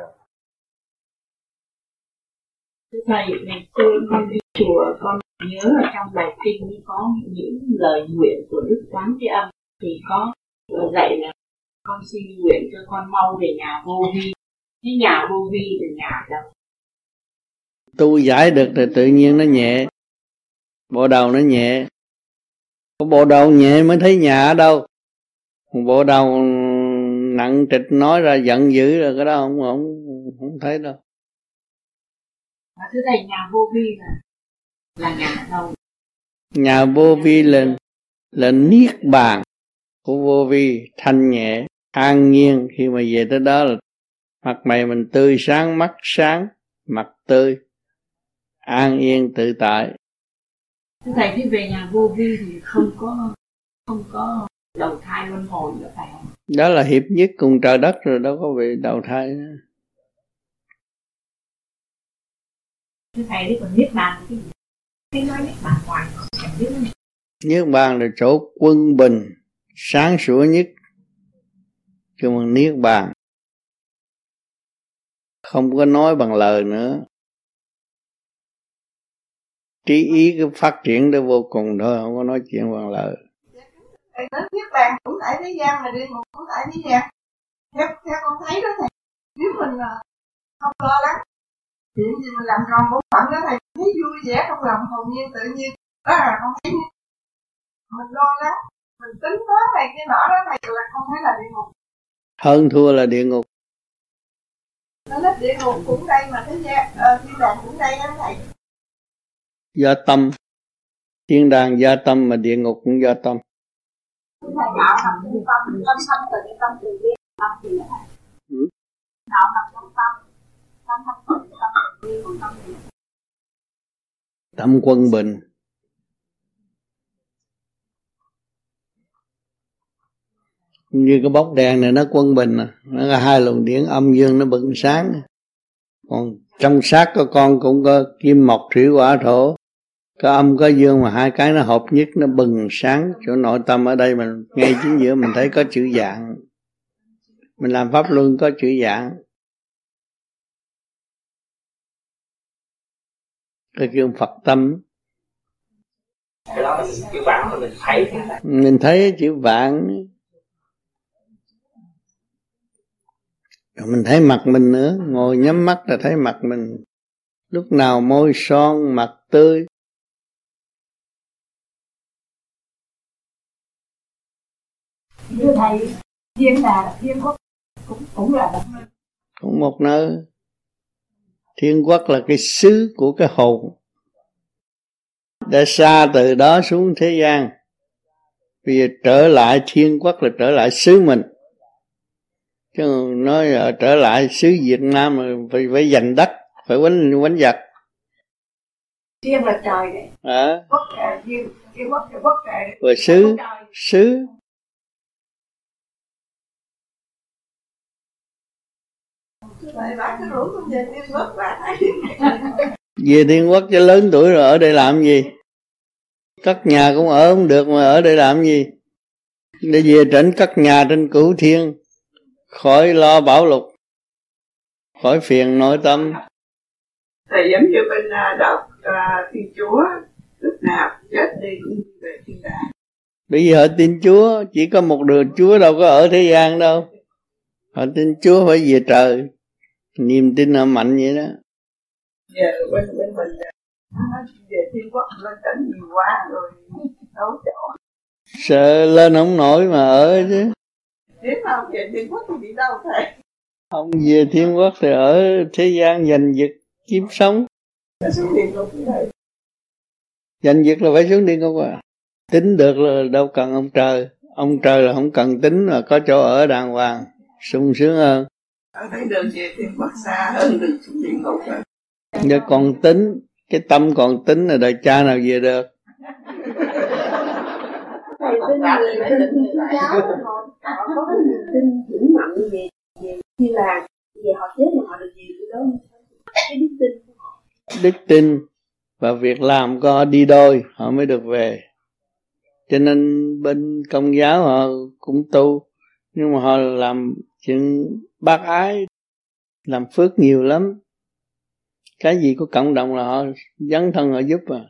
Thầy, ngày xưa con đi chùa, con nhớ ở trong bài kinh có những lời nguyện của Đức Quán Thế Âm, thì có dạy là con xin nguyện cho con mau về nhà vô vi. Cái nhà vô vi là nhà đâu? Tu giải được thì tự nhiên nó nhẹ. Bộ đầu nó nhẹ. Có bộ đầu nhẹ mới thấy nhà ở đâu. Bộ đầu nặng trịch nói ra giận dữ rồi cái đó không thấy đâu. Thưa thầy, nhà vô vi là nhà đâu? Nhà vô vi là niết bàn của vô vi, thanh nhẹ, an nhiên. Khi mà về tới đó là mặt mày mình tươi sáng, mắt sáng, mặt tươi, an yên tự tại. Thưa thầy, khi về nhà vô vi thì không có đầu thai luân hồi nữa phải không? Đó là hiệp nhất cùng trời đất rồi, đâu có về đầu thai nữa. Thưa thầy, đấy còn niết bàn là cái gì? Cái nói niết bàn hoài không chẳng biết nữa. Niết bàn là chỗ quân bình, sáng sủa nhất. Chứ mà niết bàn không có nói bằng lời nữa. Trí ý cứ phát triển đến vô cùng thôi, không có nói chuyện bằng lời. Thầy nói niết bàn cũng tại thế gian, mà địa ngục cũng tại thế gian. Theo con thấy đó thầy, nếu mình không lo lắng, chuyện gì mình làm tròn bổn phận đó thầy, thấy vui vẻ trong lòng, hồn nhiên tự nhiên. Đó là con thấy mình lo lắng, mình tính toán này cái nọ đó thầy, là con thấy là địa ngục. Hơn thua là địa ngục. Nó nói địa ngục cũng đây mà thế gian, thiên đàng cũng đây đó thầy. Do tâm. Thiên đàng do tâm mà địa ngục cũng do tâm. Thầy, đạo nằm trong tâm, tâm từ cái tâm từ bi, tâm gì đó thầy? Đạo nằm trong tâm, tâm từ tâm từ bi, còn tâm gì? Tâm quân bình. Như cái bóng đèn này nó quân bình, nó là hai luồng điển âm dương nó bừng sáng. Còn trong xác của con cũng có kim mộc thủy hỏa thổ, có âm có dương mà hai cái nó hợp nhất, nó bừng sáng chỗ nội tâm. Ở đây mình ngay chính giữa mình thấy có chữ dạng, mình làm pháp luân có chữ dạng, cái kêu Phật tâm. Cái đó là chữ vạn mà mình thấy. Mình thấy chữ vạn, mình thấy mặt mình nữa, ngồi nhắm mắt là thấy mặt mình, lúc nào môi son mặt tươi. Thưa thầy, thiên là thiên quốc cũng là một nơi. Cũng một nơi. Thiên quốc là cái xứ của cái hồn, đã xa từ đó xuống thế gian, bây giờ trở lại thiên quốc là trở lại xứ mình. Chứ nói là trở lại xứ Việt Nam phải giành đất, phải quánh giặc. Thiên là trời đấy. Quốc là thiên quốc là quốc trời. Và xứ về thiên quốc cho lớn tuổi rồi ở đây làm gì? Cất nhà cũng ở không được mà ở đây làm gì? Để về trển cất nhà trên cửu thiên, khỏi lo bão lục, khỏi phiền nội tâm. Thầy giống như bên đạo Thiên Chúa, lúc nào chết đi cũng về thiên đàng. Bởi vì họ tin Chúa, chỉ có một đường Chúa đâu có ở thế gian đâu. Họ tin Chúa phải về trời, niềm tin họ mạnh vậy đó. Giờ bên mình về thiên quốc lên tỉnh nhiều quá rồi đấu chỗ. Sợ lên không nổi mà ở chứ. Nếu mà về thiên quốc thì đi đâu thầy? Không về thiên quốc thì ở thế gian giành giật kiếm sống. Xuống địa ngục thầy. Giành giật là phải xuống địa ngục à. Tính được là đâu cần ông trời. Ông trời là không cần tính, là có chỗ ở đàng hoàng, sung sướng hơn. Ở thấy đường về thiên quốc xa hơn đường xuống địa ngục rồi. Giờ còn tính, cái tâm còn tính là đời cha nào về được. Thầy tin người tin giáo họ có cái niềm tin vững mạnh về Hy Lạp, về họ chết mà họ được gì từ đó, cái đức tin của họ. Đức tin và việc làm của họ đi đôi, họ mới được về. Cho nên bên Công giáo họ cũng tu, nhưng mà họ làm chuyện bác ái, làm phước nhiều lắm. Cái gì có cộng đồng là họ dấn thân họ giúp à.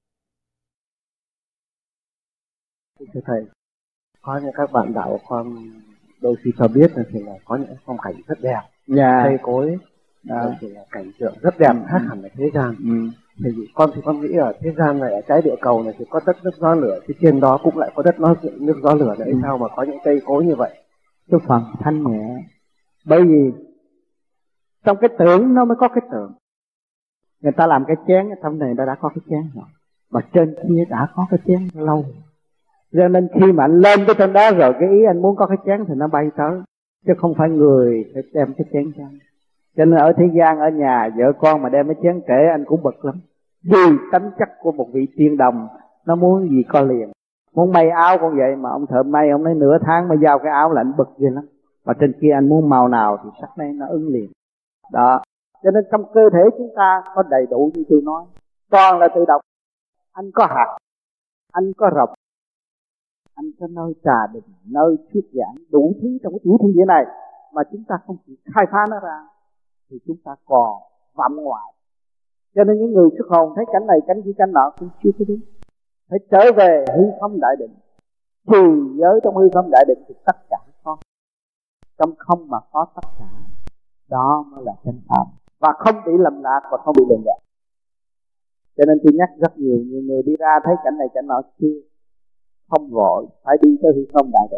Thưa thầy, có những các bạn đạo con đôi khi cho biết là thì là có những phong cảnh rất đẹp, cây cối, thì là cảnh tượng rất đẹp, khác hẳn ở thế gian. Thì con nghĩ ở thế gian này, ở trái địa cầu này thì có đất nước gió lửa, thì trên đó cũng lại có đất nước gió lửa đấy. Sao mà có những cây cối như vậy? Cái phần thanh nhẹ, bởi vì trong cái tưởng nó mới có cái tưởng. Người ta làm cái chén, trong này đã có cái chén rồi, mà trên kia đã có cái chén lâu. Cho nên khi mà anh lên tới trên đó rồi, cái ý anh muốn có cái chén thì nó bay tới, chứ không phải người phải đem cái chén cho anh. Cho nên ở thế gian, ở nhà vợ con mà đem cái chén kể anh cũng bực lắm. Vì tánh chất của một vị tiên đồng, nó muốn gì có liền. Muốn may áo cũng vậy, mà ông thợ may ông nói nửa tháng mới giao cái áo là anh bực ghê lắm. Mà trên kia anh muốn màu nào thì sắc này nó ứng liền. Đó. Cho nên trong cơ thể chúng ta có đầy đủ như tôi nói, toàn là tự động. Anh có hạt, anh có rộng, anh có nơi trà đình, nơi thuyết giảng, đủ thứ trong cái chủ thiên địa này mà chúng ta không chịu khai phá nó ra thì chúng ta còn vọng ngoại. Cho nên những người xuất hồn thấy cảnh này cảnh kia cảnh nọ cũng chưa có đúng. Phải trở về hư không đại định. Thì giới trong hư không đại định thì tất cả có, trong không mà có tất cả. Đó mới là chân pháp, và không bị lầm lạc và không bị lường gạt. Cho nên tôi nhắc rất nhiều người đi ra thấy cảnh này cảnh nọ chưa, không vội, phải đi tới hư không đại định.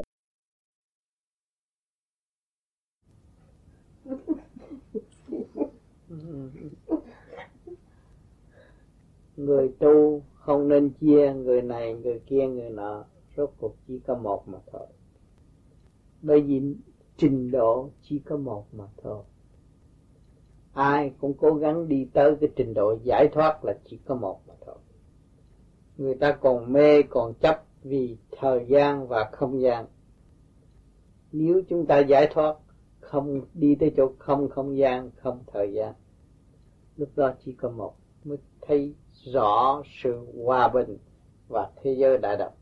Người tu không nên chia người này, người kia, người nọ, rốt cuộc chỉ có một mà thôi. Bởi vì trình độ chỉ có một mà thôi. Ai cũng cố gắng đi tới cái trình độ giải thoát là chỉ có một mà thôi. Người ta còn mê, còn chấp vì thời gian và không gian. Nếu chúng ta giải thoát, không đi tới chỗ không gian, không thời gian, lúc đó chỉ có một, mới thấy rõ sự hòa bình và thế giới đại đồng.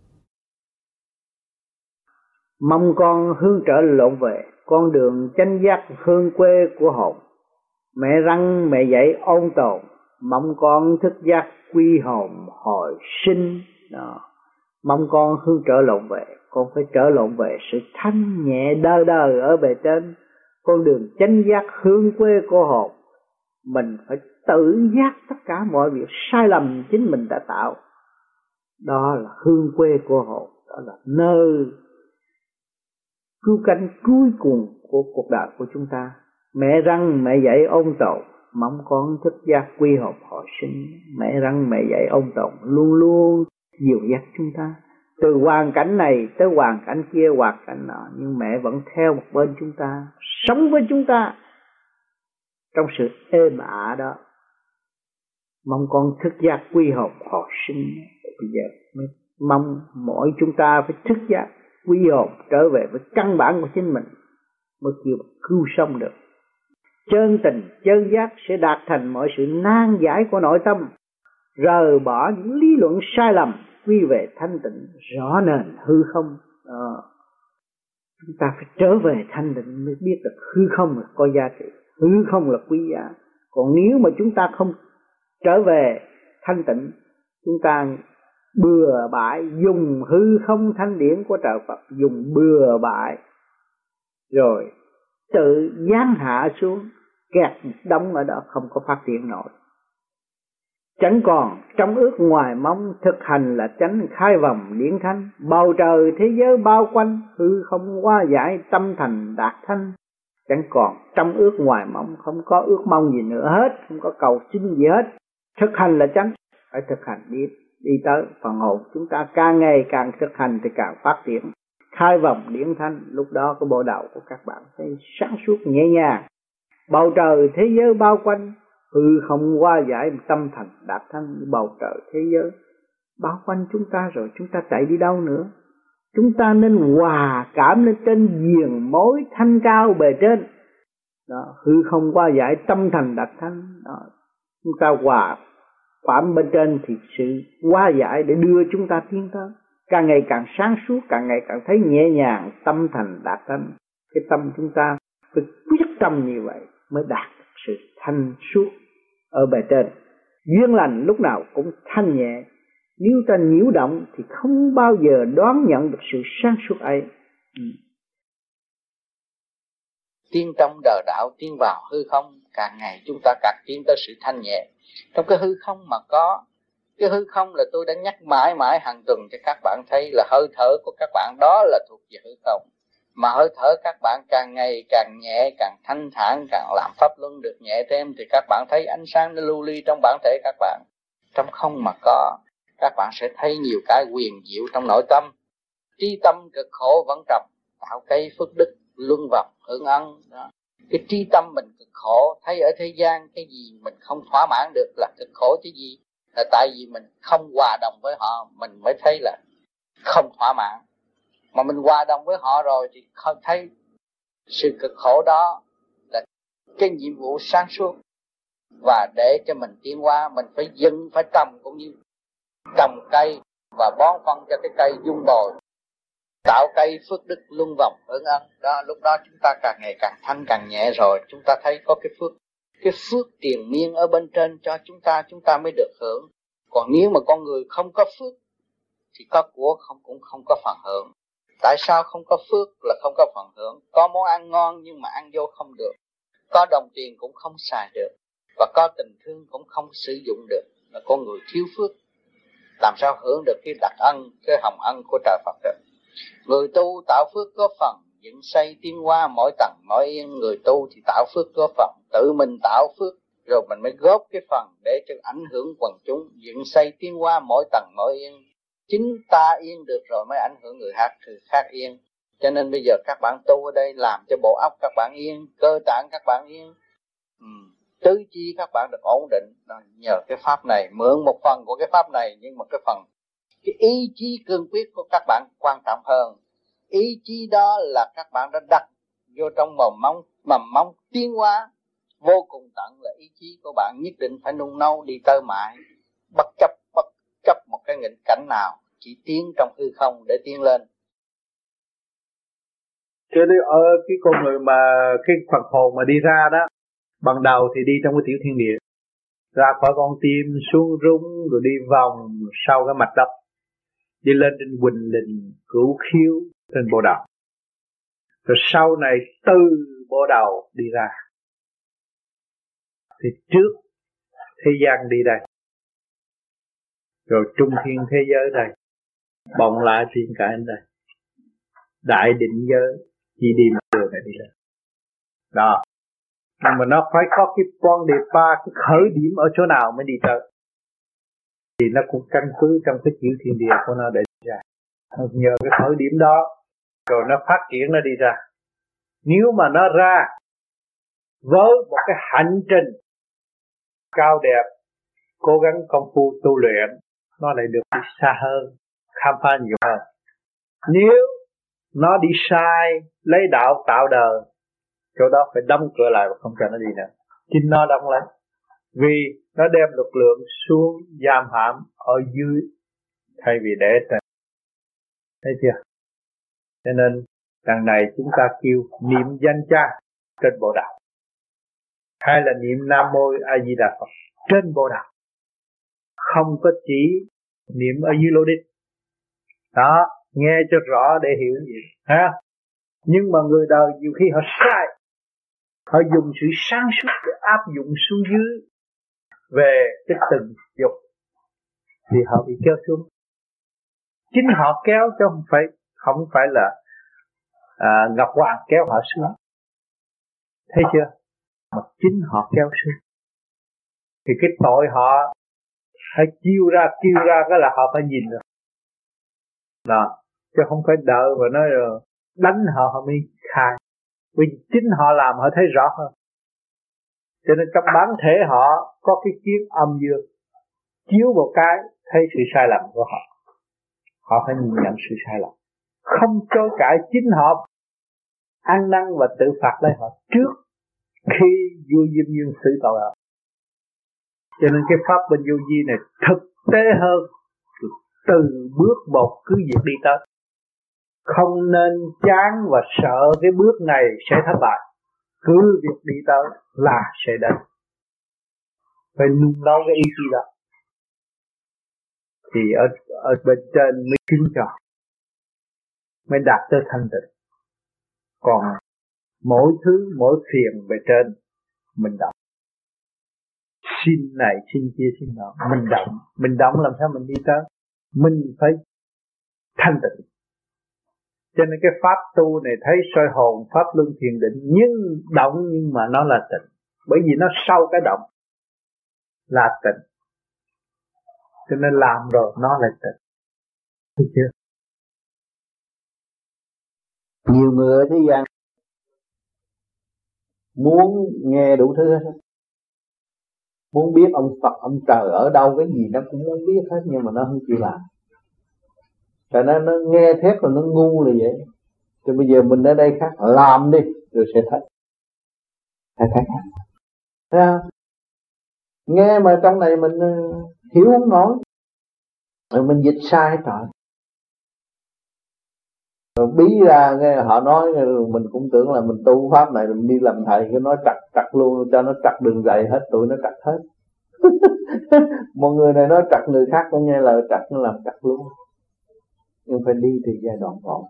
Mong con hướng trở lộn về con đường chánh giác hương quê của hồn. Mẹ răng mẹ dạy ôn tồn, mong con thức giác quy hồn hồi sinh. Đó. Mong con hướng trở lộn về, con phải trở lộn về sự thanh nhẹ đơ đơ ở bề trên con đường chánh giác hương quê của hồn. Mình phải tự giác tất cả mọi việc sai lầm chính mình đã tạo. Đó là hương quê của hồn, đó là nơi cứu cánh cuối cùng của cuộc đời của chúng ta. Mẹ răng mẹ dạy ôn tồn, mong con thức giác quy hồn hồi sinh. Mẹ răng mẹ dạy ôn tồn luôn luôn dìu dắt chúng ta từ hoàn cảnh này tới hoàn cảnh kia, hoàn cảnh nọ, nhưng mẹ vẫn theo một bên chúng ta, sống với chúng ta trong sự êm ả đó. Mong con thức giác quy hồn hồi sinh. Bây giờ mới mong mỗi chúng ta phải thức giác quy hồn trở về với căn bản của chính mình, mới chịu cứu sống được. Chân tình chân giác sẽ đạt thành mọi sự nan giải của nội tâm, rời bỏ những lý luận sai lầm, quy về thanh tịnh rõ nền hư không. Chúng ta phải trở về thanh tịnh mới biết được hư không là có giá trị, hư không là quý giá. Còn nếu mà chúng ta không trở về thanh tịnh, chúng ta bừa bãi dùng hư không thanh điển của trời Phật, dùng bừa bãi rồi tự giáng hạ xuống, kẹt đóng ở đó, không có phát triển nổi. Chẳng còn trong ước ngoài mong, thực hành là chánh khai vòng điển thanh. Bầu trời thế giới bao quanh, hư không hóa giải tâm thành đạt thanh. Chẳng còn trong ước ngoài mong, không có ước mong gì nữa hết, không có cầu xin gì hết. Thực hành là chánh, phải thực hành đi tới phần hồn. Chúng ta càng ngày càng thực hành thì càng phát triển. Khai vòng điển thanh, lúc đó cái bộ đầu của các bạn thấy sáng suốt nhẹ nhàng. Bầu trời thế giới bao quanh, hư không hóa giải tâm thành đạt thanh. Bầu trời thế giới bao quanh chúng ta rồi, chúng ta chạy đi đâu nữa? Chúng ta nên hòa cảm lên trên viền mối thanh cao bề trên đó, hư không hóa giải tâm thành đạt thanh đó. Chúng ta hòa cảm bên trên thì sự hóa giải để đưa chúng ta tiến tới, càng ngày càng sáng suốt, càng ngày càng thấy nhẹ nhàng, tâm thành đạt thanh. Cái tâm chúng ta phải quyết tâm như vậy mới đạt được sự thanh suốt ở bề trên. Duyên lành lúc nào cũng thanh nhẹ, nếu ta nhiễu động thì không bao giờ đón nhận được sự sáng suốt ấy. Tiến trong đời đạo, tiến vào hư không, càng ngày chúng ta càng tiến tới sự thanh nhẹ. Trong cái hư không mà có, cái hư không là tôi đã nhắc mãi mãi hàng tuần cho các bạn thấy là hơi thở của các bạn đó là thuộc về hư không. Mà hơi thở các bạn càng ngày càng nhẹ, càng thanh thản, càng làm pháp luân được nhẹ thêm thì các bạn thấy ánh sáng nó lưu ly trong bản thể các bạn. Trong không mà có, các bạn sẽ thấy nhiều cái quyền diệu trong nội tâm. Tri tâm cực khổ vẫn trầm, tạo cây phước đức luân vòng hưởng ân đó. Cái tri tâm mình cực khổ, thấy ở thế gian cái gì mình không thỏa mãn được là cực khổ chứ gì. Là tại vì mình không hòa đồng với họ, mình mới thấy là không thỏa mãn. Mà mình hòa đồng với họ rồi thì không thấy sự cực khổ đó là cái nhiệm vụ sáng suốt. Và để cho mình tiến qua, mình phải dừng, phải trồng, cũng như trồng cây và bón phân cho cái cây dung bồi, tạo cây phước đức luân vòng hưởng ân đó. Lúc đó chúng ta càng ngày càng thanh, càng nhẹ rồi, chúng ta thấy có cái phước triền miên ở bên trên cho chúng ta mới được hưởng. Còn nếu mà con người không có phước thì có của cũng không có phần hưởng. Tại sao không có phước là không có phần hưởng? Có món ăn ngon nhưng mà ăn vô không được, có đồng tiền cũng không xài được, và có tình thương cũng không sử dụng được, là con người thiếu phước. Làm sao hưởng được cái đặc ân, cái hồng ân của trời Phật được? Người tu tạo phước có phần dựng xây tiến hóa mỗi tầng mỗi yên. Người tu thì tạo phước có phần tự mình tạo phước, rồi mình mới góp cái phần để cho ảnh hưởng quần chúng, dựng xây tiến hóa mỗi tầng mỗi yên. Chính ta yên được rồi mới ảnh hưởng người khác yên. Cho nên bây giờ các bạn tu ở đây làm cho bộ óc các bạn yên, cơ tạng các bạn yên, tứ chi các bạn được ổn định. Nhờ cái pháp này, mượn một phần của cái pháp này, nhưng mà cái ý chí cương quyết của các bạn quan trọng hơn. ý chí đó là các bạn đã đặt vô trong mầm móng tiến hóa vô cùng tận, là ý chí của bạn nhất định phải nung nấu đi tới mãi, bất chấp một cái nghịch cảnh nào, chỉ tiến trong hư không để tiến lên. Cho nên ở cái con người mà cái phần hồn mà đi ra đó, ban đầu thì đi trong cái tiểu thiên địa, ra khỏi con tim xuống rung rồi đi vòng sau cái mạch đất, đi lên trên Quỳnh Linh, Cửu Khiếu, trên bộ đầu, rồi sau này từ bộ đầu đi ra. Thì trước thế gian đi đây, rồi trung thiên thế giới đây, bồng lại thiên cảnh đây, đại định giới chỉ đi một đường này đi lên. Đó. Nhưng mà nó phải có cái con đề pa, cái khởi điểm ở chỗ nào mới đi tới. Thì nó cũng căn cứ trong cái tiểu thiên địa của nó để đi ra. Nhờ cái khởi điểm đó, rồi nó phát triển nó đi ra. Nếu mà nó ra với một cái hành trình cao đẹp, cố gắng công phu tu luyện, nó lại được đi xa hơn, khám phá nhiều hơn. Nếu nó đi sai, lấy đạo tạo đời, chỗ đó phải đóng cửa lại và không cho nó đi nữa. Chính nó đóng lấy. Vì nó đem lực lượng xuống giam hãm ở dưới thay vì để trên. Thấy chưa? Cho nên đằng này chúng ta kêu niệm danh cha trên bộ đạo, hay là niệm Nam Mô A Di Đà Phật trên bộ đạo, không có chỉ niệm ở dưới lô đít. Đó, nghe cho rõ để hiểu gì ha. Nhưng mà người đời nhiều khi họ sai, họ dùng sự sáng suốt để áp dụng xuống dưới về cái tình dục, thì họ bị kéo xuống. Chính họ kéo chứ không phải là Ngọc Hoàng kéo họ xuống. Thấy chưa? Mà chính họ kéo xuống. Thì cái tội họ hãy kêu ra cái là họ phải nhìn rồi. Đó, chứ không phải đợi và nói rồi đánh họ mới khai. Vì chính họ làm họ thấy rõ hơn. Cho nên trong bản thể họ có cái kiến âm dương, chiếu một cái thấy sự sai lầm của họ. Họ phải nhìn nhận sự sai lầm, không chối cãi. Chính họ ăn năn và tự phạt lấy họ trước khi vua Diêm Dương xử tội họ. Cho nên cái pháp bên vô vi này thực tế hơn, từ bước một cứ việc đi tới. Không nên chán và sợ cái bước này sẽ thất bại, cứ việc đi tới là sẽ đến. Phải nung nấu cái ý chí đó, thì ở bên trên mới chứng cho, mới đạt tới thanh tịnh. Còn mỗi thứ mỗi phiền về trên mình động, xin này xin kia xin đó, mình động làm sao mình đi tới. Mình phải thanh tịnh. Cho nên cái pháp tu này thấy soi hồn, pháp luân thiền định, nhưng động nhưng mà nó là tịnh. Bởi vì nó sau cái động là tịnh. Cho nên làm rồi nó là tịnh. Thấy chưa? Nhiều người ở thế gian muốn nghe đủ thứ hết, muốn biết ông Phật, ông trời ở đâu, cái gì nó cũng muốn biết hết, nhưng mà nó không chịu làm. Cho nên nó nghe thét rồi nó ngu là vậy. Thì bây giờ mình ở đây khác, làm đi rồi sẽ thấy. Thấy không? Nghe mà trong này mình hiểu không nổi, rồi mình dịch sai trời. Rồi bí ra nghe họ nói, rồi mình cũng tưởng là mình tu pháp này, mình đi làm thầy, cái nói trật luôn, cho nó trật đường dạy hết, tụi nó trật hết. Một người này nói trật người khác, nó nghe lời trật nó làm trật luôn. Nhưng phải đi từ giai đoạn một.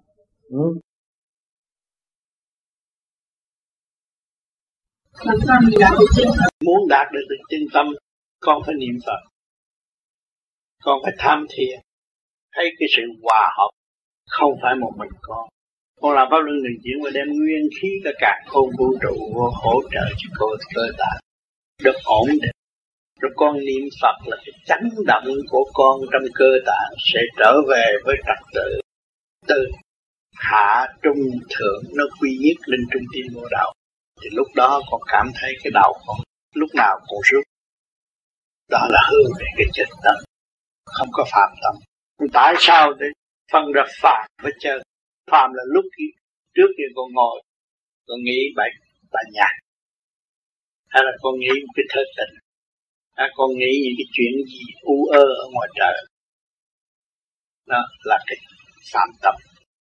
Muốn đạt được chân tâm, con phải niệm Phật, con phải tham thiền, thấy cái sự hòa hợp không phải một mình con làm pháp luân thường chuyển và đem nguyên khí cả càn khôn vũ trụ hỗ trợ cho cơ tạng được ổn định. Rồi con niệm Phật là cái chấn động của con trong cơ tạng sẽ trở về với trật tự, từ hạ trung thượng nó quy nhất lên trung tim vô đạo. Thì lúc đó con cảm thấy cái đầu con lúc nào cũng rút. Đó là hướng về cái chân tâm, không có phạm tâm. Tại sao để phân ra phạm với chân? phàm là lúc trước kia con ngồi, con nghĩ bài nhạc, hay là con nghĩ một cái thơ tình, hay con nghĩ những cái chuyện gì u ơ ở ngoài trời. Đó là cái phạm tâm.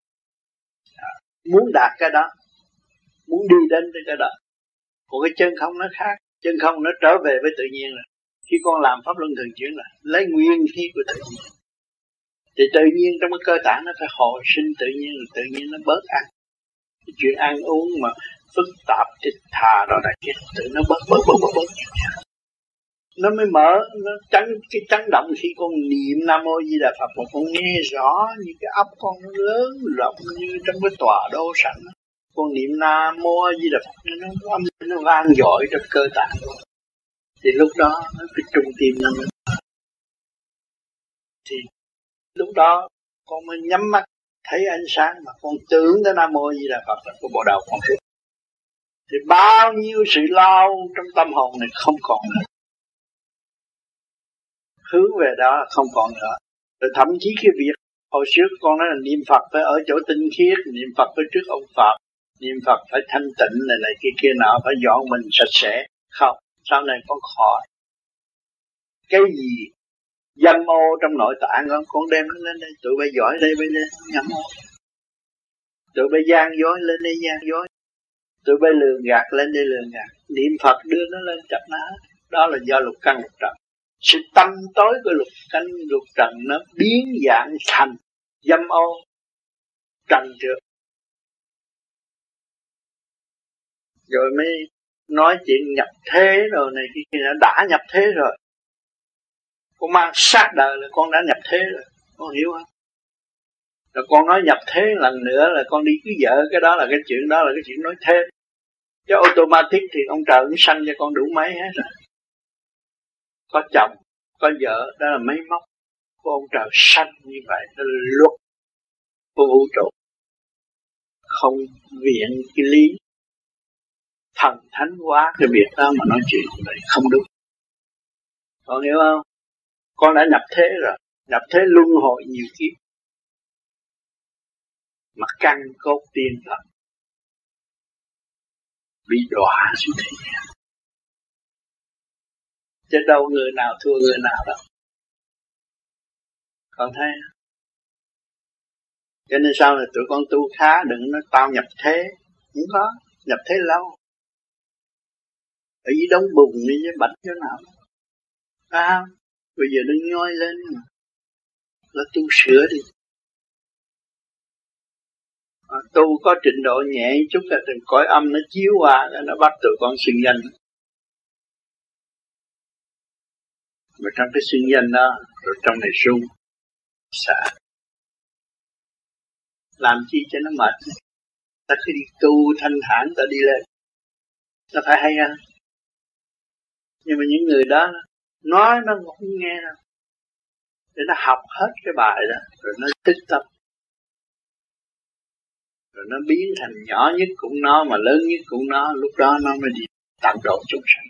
Muốn đạt cái đó, muốn đi đến cái đó. Còn cái chân không nó khác, chân không nó trở về với tự nhiên rồi. Khi con làm pháp luân thường chuyển là lấy nguyên khí của tự nhiên, thì tự nhiên trong cái cơ tạng nó phải hồi sinh tự nhiên nó bớt ăn. Cái chuyện ăn uống mà phức tạp thịt thà rồi là cái tự nó bớt. Nó mới mở, nó cái chấn động khi con niệm Nam Mô Di Đà Phật, mà con nghe rõ như cái óc con nó lớn rộng như trong cái tòa đô sẵn. Con niệm Nam Mô Di Đà Phật nó âm nó vang dội trong cơ tạng. Thì lúc đó nó cái trung tim nó mới. Thì lúc đó con mới nhắm mắt thấy ánh sáng, mà con tưởng tới Nam Mô Di Đà Phật là cái bộ đầu con thích. Thì bao nhiêu sự lao trong tâm hồn này không còn nữa. Hướng về đó là không còn nữa. Rồi thậm chí cái việc hồi trước con nói là niệm Phật phải ở chỗ tinh khiết, niệm Phật phải trước ông Phật, niệm Phật phải thanh tịnh này kia nọ, phải dọn mình sạch sẽ. Không, sau này con khỏi. Cái gì dâm ô trong nội tạng con đem nó lên đây, tụi bay giỏi đây bây giờ nhắm ô. Tụi bay gian dối lên đây gian dối, tụi bay lường gạt lên đây lường gạt. Niệm Phật đưa nó lên chặt nó. Đó là do lục căn lục trần. Sự tâm tối của lục căn lục trần nó biến dạng thành dâm ô trần trượt, rồi mới nói chuyện nhập thế rồi này kia, đã nhập thế rồi. Con mang sát đời là con đã nhập thế rồi, con hiểu không? Rồi con nói nhập thế lần nữa là con đi cưới vợ, cái đó là cái chuyện nói thêm. Chứ automatic thì ông trời cũng sanh cho con đủ mấy hết rồi. Có chồng, có vợ, đó là máy móc của ông trời sanh như vậy, đó là luật của vũ trụ. Không viện cái lý thần thánh hóa cái việc đó mà nói chuyện vậy không đúng. Con hiểu không? Con đã nhập thế rồi, nhập thế luân hồi nhiều kiếp, mà căn cốt tiên Phật bị đọa xuống thế gian. Chứ đâu người nào thua người nào đâu. Con thấy. Cho nên sau này tụi con tu khá, đừng nói tao nhập thế. Không có, nhập thế lâu. Ở dưới đống bùn đi với bạch chỗ nào. Bây giờ đừng nhoi lên mà. Là tu sửa đi. Tu có trình độ nhẹ chút là từng cõi âm nó chiếu qua, nó bắt tụi con xưng danh. Mà trong cái xưng danh đó, rồi trong này rung, sợ. Làm chi cho nó mệt. Ta cứ đi tu thanh thản, ta đi lên. Nó phải hay hơn. Nhưng mà những người đó, nói nó không nghe đâu. Để nó học hết cái bài đó, rồi nó tích tâm. Rồi nó biến thành nhỏ nhất cũng nó, mà lớn nhất cũng nó, lúc đó nó mới đi tận độ chúng sanh.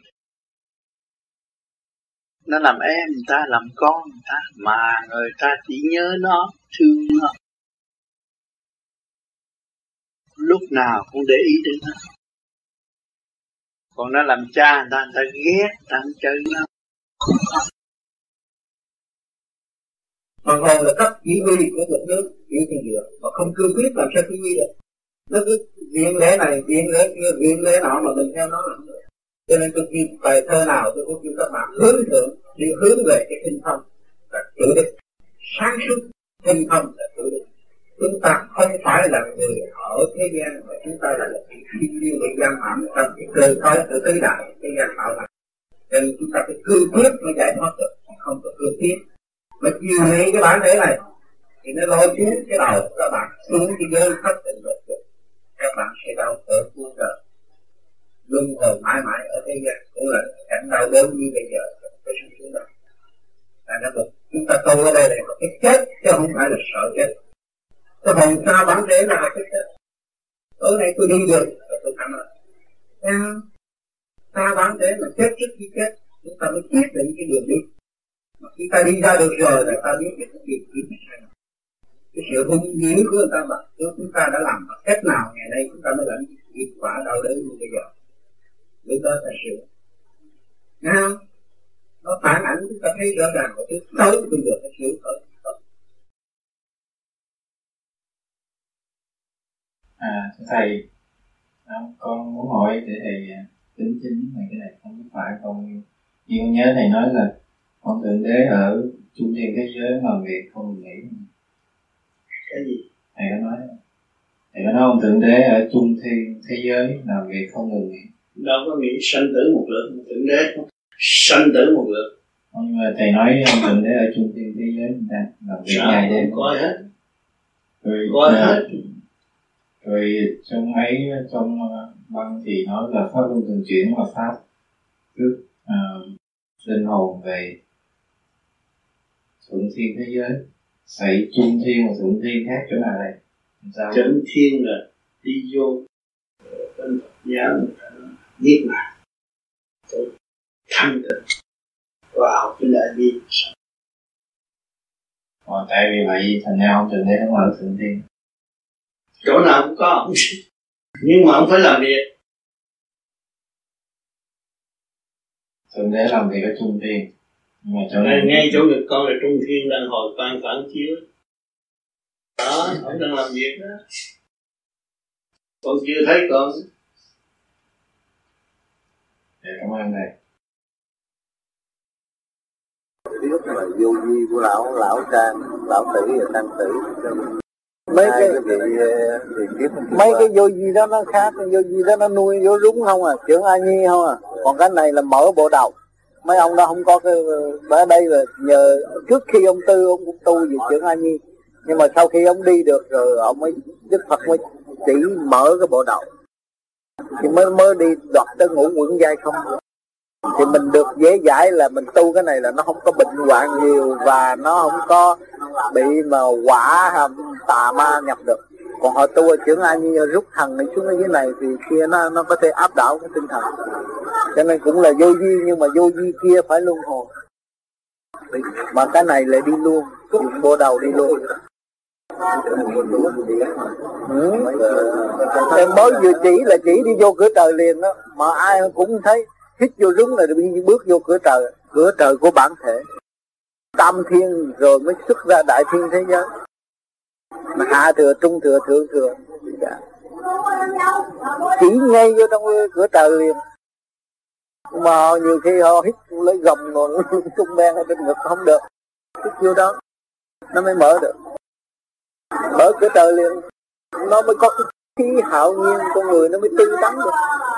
Nó làm em người ta, làm con người ta, mà người ta chỉ nhớ nó, thương nó. Lúc nào cũng để ý đến nó. Còn nó làm cha người ta ghét, người ta không chơi nó. Phần hồn là cấp chỉ huy của một nước, chỉ thị dựa, mà không cương quyết làm sao chỉ huy được. Nó cứ viện lễ này, viện lễ kia, viện lễ nọ mà mình theo nó làm được. Cho nên tôi kêu bài thơ nào tôi cũng kêu các bạn hướng thượng, đi hướng về cái tinh thông là tự định. Sáng suốt tinh thông là tự định. Chúng ta không phải là người ở thế gian, mà chúng ta là những sinh viên bị giam hãm trong cái cơ thói tự tứ đại, cái gian tạo thành. Cho nên chúng ta phải cương quyết mới giải thoát được, không có cương quyết. Mà chiều nay cái bản thể này thì nó lôi xuống cái đầu của các bạn xuống cái giới thất tình luật được, các bạn sẽ đau khổ cuộc đời luân hồi mãi mãi ở thế gian, cũng là cảnh đau đớn như bây giờ cái sự xuống đời. Là nó được chúng ta tu ở đây là một cái chết chứ không phải là sợ chết. Cái hồn xa bản thể là cái chết. Tối nay tôi đi được rồi tôi cảm ơn. Xa bản thể mà chết trước khi chết, chúng ta mới quyết định cái đường đi. Mà khi ta đi ra được rồi là ta biết cái chuyện gì. cái sự hung dữ của người ta mà chúng ta đã làm bằng cách nào ngày nay chúng ta mới lãnh kết quả đau đớn như bây giờ. Lúc đó là sự nào nó phản ảnh chúng ta thấy rõ ràng của trước tới bây giờ cái sự khởi. Thầy, con muốn hỏi để thầy tính chính về cái này không phải con. Nhưng con nhớ thầy nói là ông Thượng Đế ở trung thiên thế giới làm việc không ngừng nghỉ. Cái gì? Thầy có nói ông Thượng Đế ở trung thiên thế giới làm việc không ngừng nghỉ. Đâu có nghĩ sanh tử một lượt, Thượng Đế sanh tử một lượt. Nhưng mà thầy nói ông Thượng Đế ở trung thiên thế giới người ta làm việc ngày đêm. Có hết. Có hết. Rồi trong ấy, trong băng thì nói là pháp luân thường chuyển và pháp trước linh hồn về thuận thiên thế giới. Xảy trung thiên và thuận thiên khác chỗ nào đây? Chuẩn thiên là đi vô bên Phật giáo niết bàn, thanh tịnh vào cái đại bi. Tại vì vậy thành ra ông Thượng Đế không ở thượng thiên. Chỗ nào cũng có ông, nhưng mà ông phải làm việc. Thượng Đế làm việc ở trung thiên. Mà chỗ này ngay chỗ ngực con là trung thiên đang hồi quang phản chiếu. Đó, ông đang làm việc đó. Con chưa thấy con. Cảm ơn thầy. Biết là vô vi của lão Trang, lão Tử và Tăng Tử. Mấy cái vô vi đó nó khác, vô vi đó nó nuôi vô rúng không à, trưởng A Nhi không à. Còn cái này là mở bộ đầu. Mấy ông đó không có cái ở đây là nhờ trước khi ông Tư ông cũng tu về trưởng A Nhi, nhưng mà sau khi ông đi được rồi ông mới Đức Phật mới chỉ mở cái bộ đầu thì mới đi đoạt tới ngũ quẩn giai không. Thì mình được dễ dãi là mình tu cái này là nó không có bệnh hoạn nhiều và nó không có bị mà quả tà ma nhập được. Còn họ tu ở trưởng A Nhi rút thần này xuống ở dưới này thì kia nó có thể áp đảo cái tinh thần. Cho nên cũng là vô vi, nhưng mà vô vi kia phải luân hồi. Mà cái này lại đi luôn, dùng bộ đầu đi luôn. Em mới vừa chỉ là chỉ đi vô cửa trời liền đó, mà ai cũng thấy hít vô rúng là đi bước vô cửa trời của bản thể. Tam thiên rồi mới xuất ra đại thiên thế giới. Mà hạ thừa, trung thừa, thượng thừa. Chỉ ngay vô trong cửa trời liền. Nhưng mà nhiều khi họ hít lấy gầm rồi tung ben ở trên ngực không được. Hít vô đó nó mới mở được. Mở cửa trời liền nó mới có cái khí hạo nhiên con người nó mới tươi tắn được.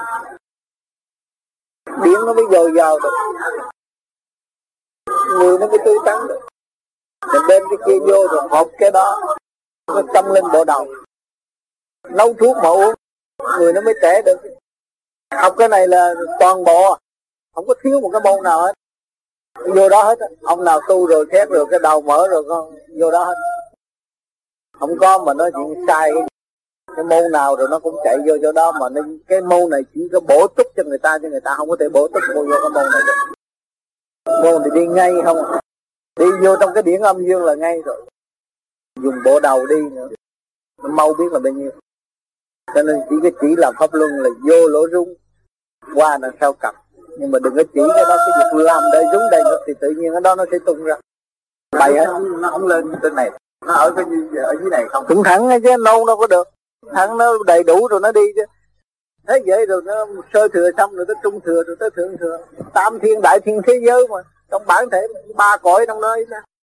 Điện nó mới dồi dào được. Người nó mới tươi tắn được. Rồi bên cái kia vô rồi hộp cái đó nó trong lên bộ đầu. Nấu thuốc mà uống người nó mới trẻ được. Học cái này là toàn bộ, không có thiếu một cái môn nào hết. Vô đó hết. Ông nào tu rồi khét rồi cái đầu mở rồi con vô đó hết. Không có mà nói chuyện sai cái môn nào rồi nó cũng chạy vô chỗ đó, mà nên cái môn này chỉ có bổ túc cho người ta chứ người ta không có thể bổ túc vô cái môn này được. Môn thì đi ngay không, đi vô trong cái điển âm dương là ngay rồi. Dùng bộ đầu đi nữa nó mau biết là bao nhiêu. Cho nên chỉ làm pháp luân là vô lỗ rung qua đằng sau cặp, nhưng mà đừng có chỉ cái đó, cái việc làm để rúng đây nữa thì tự nhiên cái đó nó sẽ tung ra. Bày hết nó không lên trên này, nó ở dưới này không. Cũng thẳng chứ đâu có được. Thẳng nó đầy đủ rồi nó đi chứ. Thế vậy rồi nó sơ thừa xong rồi tới trung thừa rồi tới thượng thừa. Tam thiên đại thiên thế giới mà. Trong bản thể ba cõi trong đó.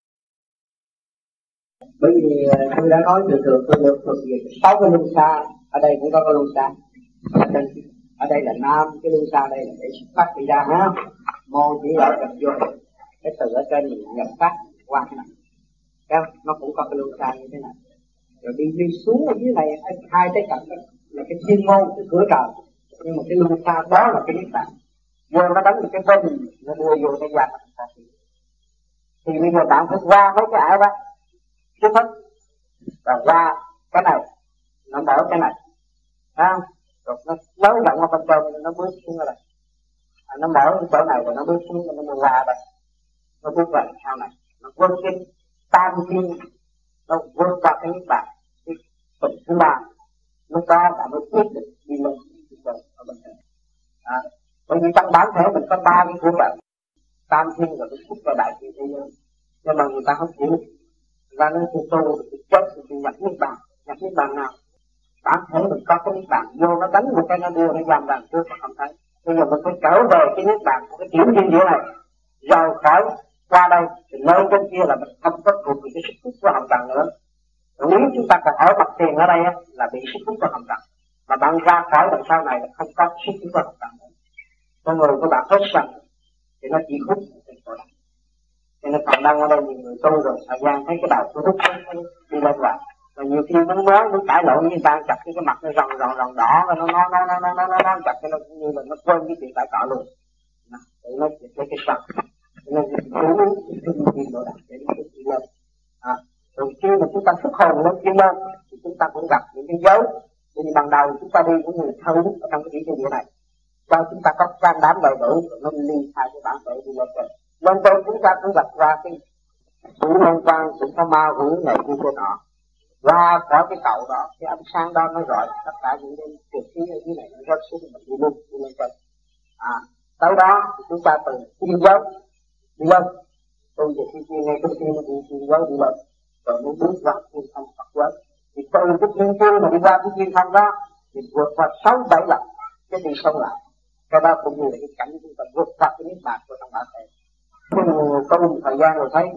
Bởi vì tôi đã nói thường tôi được thuộc về 6 cái luân xa. Ở đây cũng có cái luân xa. Ở đây là nam, cái luân xa đây là để xuất phát đi ra ha. Môn chỉ ở gặp vô. Cái từ ở trên mình nhập phát qua cái này. Nó cũng có cái luân xa như thế này. Rồi đi xuống ở dưới này hai cái cạnh là cái chuyên môn, cái cửa trời. Nhưng mà cái luân xa đó là cái niết bàn. Vô nó đánh được cái vân, nó đưa vô cái quạt. Thì bây giờ bạn phải qua mấy cái ảo đó trước hết, và qua cái này nó mở cái này, thấy không? Rồi nó nới rộng ở bên trong nó bước xuống ở đây, nó mở cái chỗ này rồi nó bước xuống, nó qua đây, nó bước vào sau này, nó vươn cái tam thiên nó vượt qua cái niết bàn, cái phần thứ ba, lúc đó đã mới quyết định đi lên ở bên trên. Bởi vì trong bản thể mình có ba cái của bạn, tam thiên và cái phúc và đại thiên thế giới, nhưng mà người ta không chịu, và nên tu tu thì chết thì nhập niết bàn nào? Bản thể mình có cái niết bàn vô nó đánh một cái nó đưa nó giam bàn trước nó không thấy. Bây giờ mình phải trở về cái niết bàn của cái tiểu thiên địa này, rời khỏi qua đây thì nơi bên kia là mình không có thuộc về cái sức hút của hồng trần nữa. Nếu chúng ta còn ở mặt tiền ở đây là bị sức hút của hồng trần, mà bạn ra khỏi đằng sau này là không có sức hút của hồng trần nữa. Con người của bạn hết sạch thì nó chỉ hút trên cổ này. Cho nên còn đang ở đây nhiều người tu rồi thời gian thấy cái đầu hút đi lên lại. Và nhiều khi muốn cãi lộn với người ta, chặt cái mặt nó ròng đỏ, nó chặt cái nó như là nó quên cái chuyện cãi cọ luôn. Để nó lấy cái sạch. Cho nên chú ý độ đạt để nó đi lên. Rồi khi mà chúng ta xuất hồn lên chuyên lên thì chúng ta cũng gặp những cái dấu. Vì ban đầu chúng ta đi cũng như thâu ở trong cái địa địa này. Cho chúng ta có can đảm đầy đủ rồi nó ly khai cái bản thể đi lên trên. Lên trên chúng ta cũng gặp ra cái sự liên quan, sự tham ma hữu này kia nọ. Ra khỏi cái cầu đó, cái ánh sáng đó nó rọi tất cả những cái trượt khí ở dưới này nó rớt xuống mình đi lên trên. Tới đó thì chúng ta từ thiên giới đi lên. Tôi về thiên ngay cái thiên đi thiên giới đi lên. Rồi mới bước ra thiên thông Phật giới. Thì từ cái thiên chương mà đi ra cái thiên thông đó thì vượt qua 6-7 lần cái đi sâu lại. Cái đó cũng như là cái cảnh chúng ta vượt qua cái niết bàn của trong bản thể. Nhưng có một thời gian rồi thấy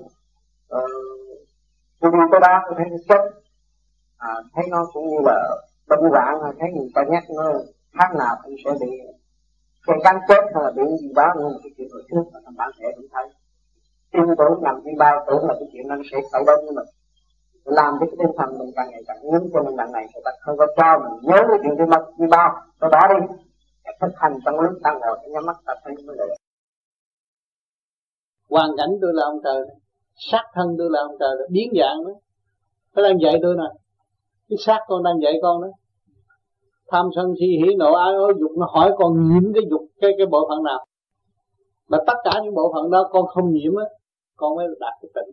tôi đi tới đó tôi thấy nó chết. Thấy nó cũng như là bệnh hoạn, thấy người ta nhắc nó tháng nào cũng sẽ bị cái cắn chết hay là bị gì đó, nhưng mà cái chuyện hồi trước mà trong bản thể cũng thấy tin tưởng nằm đi bao tưởng là cái chuyện nó sẽ xảy đến với mình, làm cho cái tinh thần mình càng ngày càng nhấn. Cho nên lần này người ta không có cho mình nhớ cái chuyện đi bao cái đó đi, thực hành trong lúc ta ngồi nhắm mắt ta thấy mới được. Hoàn cảnh tôi là ông trời, xác thân tôi là ông trời, biến dạng đó. Nó đang dạy tôi nè, cái xác con đang dạy con đó. Tham sân si hỉ nộ ái ố dục, nó hỏi con nhiễm cái dục cái bộ phận nào, mà tất cả những bộ phận đó con không nhiễm á, con mới đạt cái tỉnh.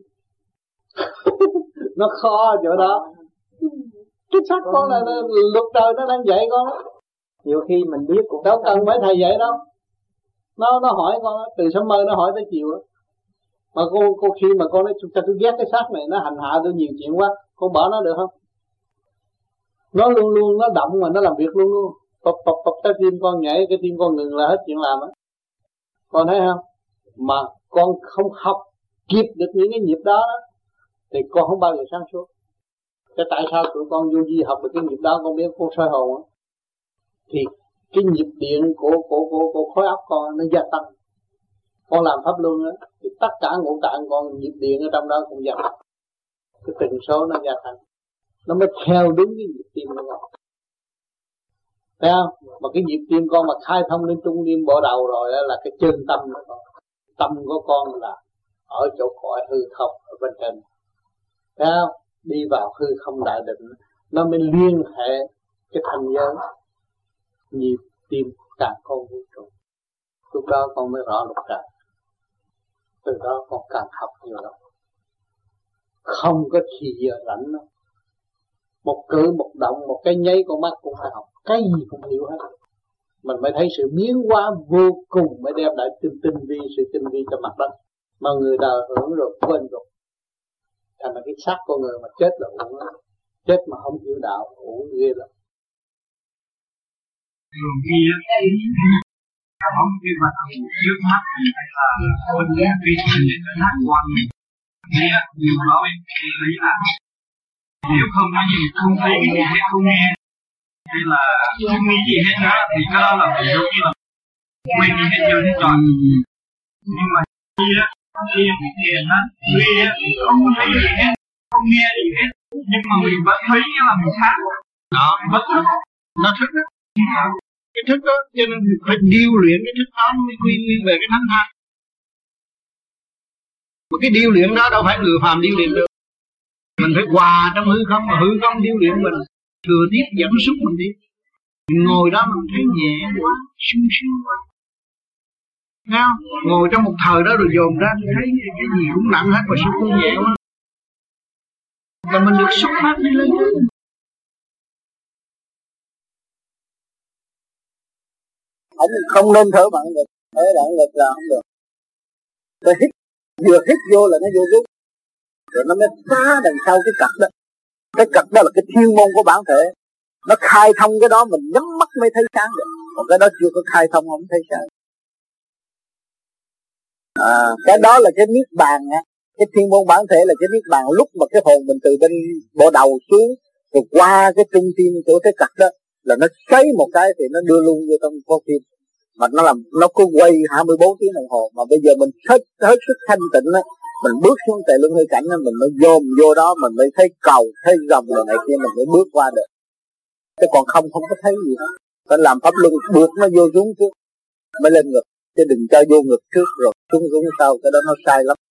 Nó khó chỗ đó. Cái xác con là luật trời nó đang dạy con đó. Nhiều khi mình biết cũng đâu cần mấy thầy dạy đâu. Nó hỏi con đó, từ sớm mơ nó hỏi tới chiều đó. Mà cô khi mà con nói tôi ghét cái xác này, nó hành hạ tôi nhiều chuyện quá, con bỏ nó được không? Nó luôn luôn nó động mà nó làm việc luôn luôn. Bập tới tim con nhảy, cái tim con ngừng là hết chuyện làm á. Con thấy không? Mà con không học kịp được những cái nhịp đó thì con không bao giờ sáng suốt. Thế tại sao tụi con vô vi học được cái nhịp đó, con biết con soi hồn á? Thì cái nhịp điện của khối óc con nó gia tăng. Con làm pháp luân á thì tất cả ngũ tạng con nhịp điện ở trong đó cũng gia tăng. Cái tần số nó gia tăng, nó mới theo đúng cái nhịp tim của con. Thấy không? Mà cái nhịp tim con mà khai thông lên trung tim bộ đầu rồi đó là cái chân tâm của con. Tâm của con là ở chỗ cõi hư không ở bên trên. Thấy không? Đi vào hư không đại định, nó mới liên hệ cái thành giới nhịp tim càng con vũ trụ. Lúc đó con mới rõ luật trời. Từ đó con càng học nhiều lắm. Không có thì giờ rảnh đâu. Một cử một động, một cái nháy con mắt cũng phải học. Cái gì cũng hiểu hết. Mình mới thấy sự biến hóa vô cùng mới đem lại sự tinh vi cho mặt đất. Mà người đời hưởng rồi quên rồi. Thành là cái xác con người mà chết là uổng lắm. Chết mà không hiểu đạo uổng ghê lắm. Đường kia không cái vật trước mắt là mình vì mình lạc quan nghe nhiều nói thì thấy là nếu không nói gì không thấy hay không nghe hay là không nghĩ gì hết nữa thì cái đó là mình giống như là quên đi hết trơn hết trọi. Nhưng mà khi thiền á không thấy gì hết, không nghe gì hết, nhưng mà mình vẫn thấy là mình khác đó, vẫn thức, nó thức đó. Cái thức đó, cho nên phải điêu luyện cái thức đó mới quy nguyên về cái thánh thai. Mà cái điêu luyện đó đâu phải người phàm điêu luyện được. Mình phải hòa trong hư không, mà hư không điêu luyện mình, thừa tiếp dẫn xúc mình đi. Mình ngồi đó mình thấy nhẹ quá, sung sướng quá. Nghe không? Ngồi trong một thời đó rồi dồn ra thấy cái gì cũng nặng hết mà sao cũng nhẹ quá. và mình được xuất phát đi lên trên. Ông không nên thở bằng ngực, thở bằng ngực là không được. Rồi hít, vừa hít vô là nó vô rút, rồi nó mới phá đằng sau cái cặp đó. Cái cặp đó là cái thiên môn của bản thể, nó khai thông cái đó mình nhắm mắt mới thấy sáng được, còn cái đó chưa có khai thông không thấy sáng. Cái đó là cái niết bàn á, cái thiên môn bản thể là cái niết bàn. Lúc mà cái hồn mình từ bên bộ đầu xuống rồi qua cái trung tim của cái cặp đó là nó xoáy một cái thì nó đưa luôn vô trong con tim, mà nó làm nó cứ quay 24 tiếng đồng hồ. Mà bây giờ mình hết sức thanh tịnh á, mình bước xuống tề luân hơi cảnh á, mình mới dòm vô đó, mình mới thấy cầu thấy dòng rồi này kia, mình mới bước qua được. Chứ còn không có thấy gì hết. Phải làm pháp luân buộc nó vô xuống trước mới lên ngực, chứ đừng cho vô ngực trước rồi xuống sau, cái đó nó sai lắm.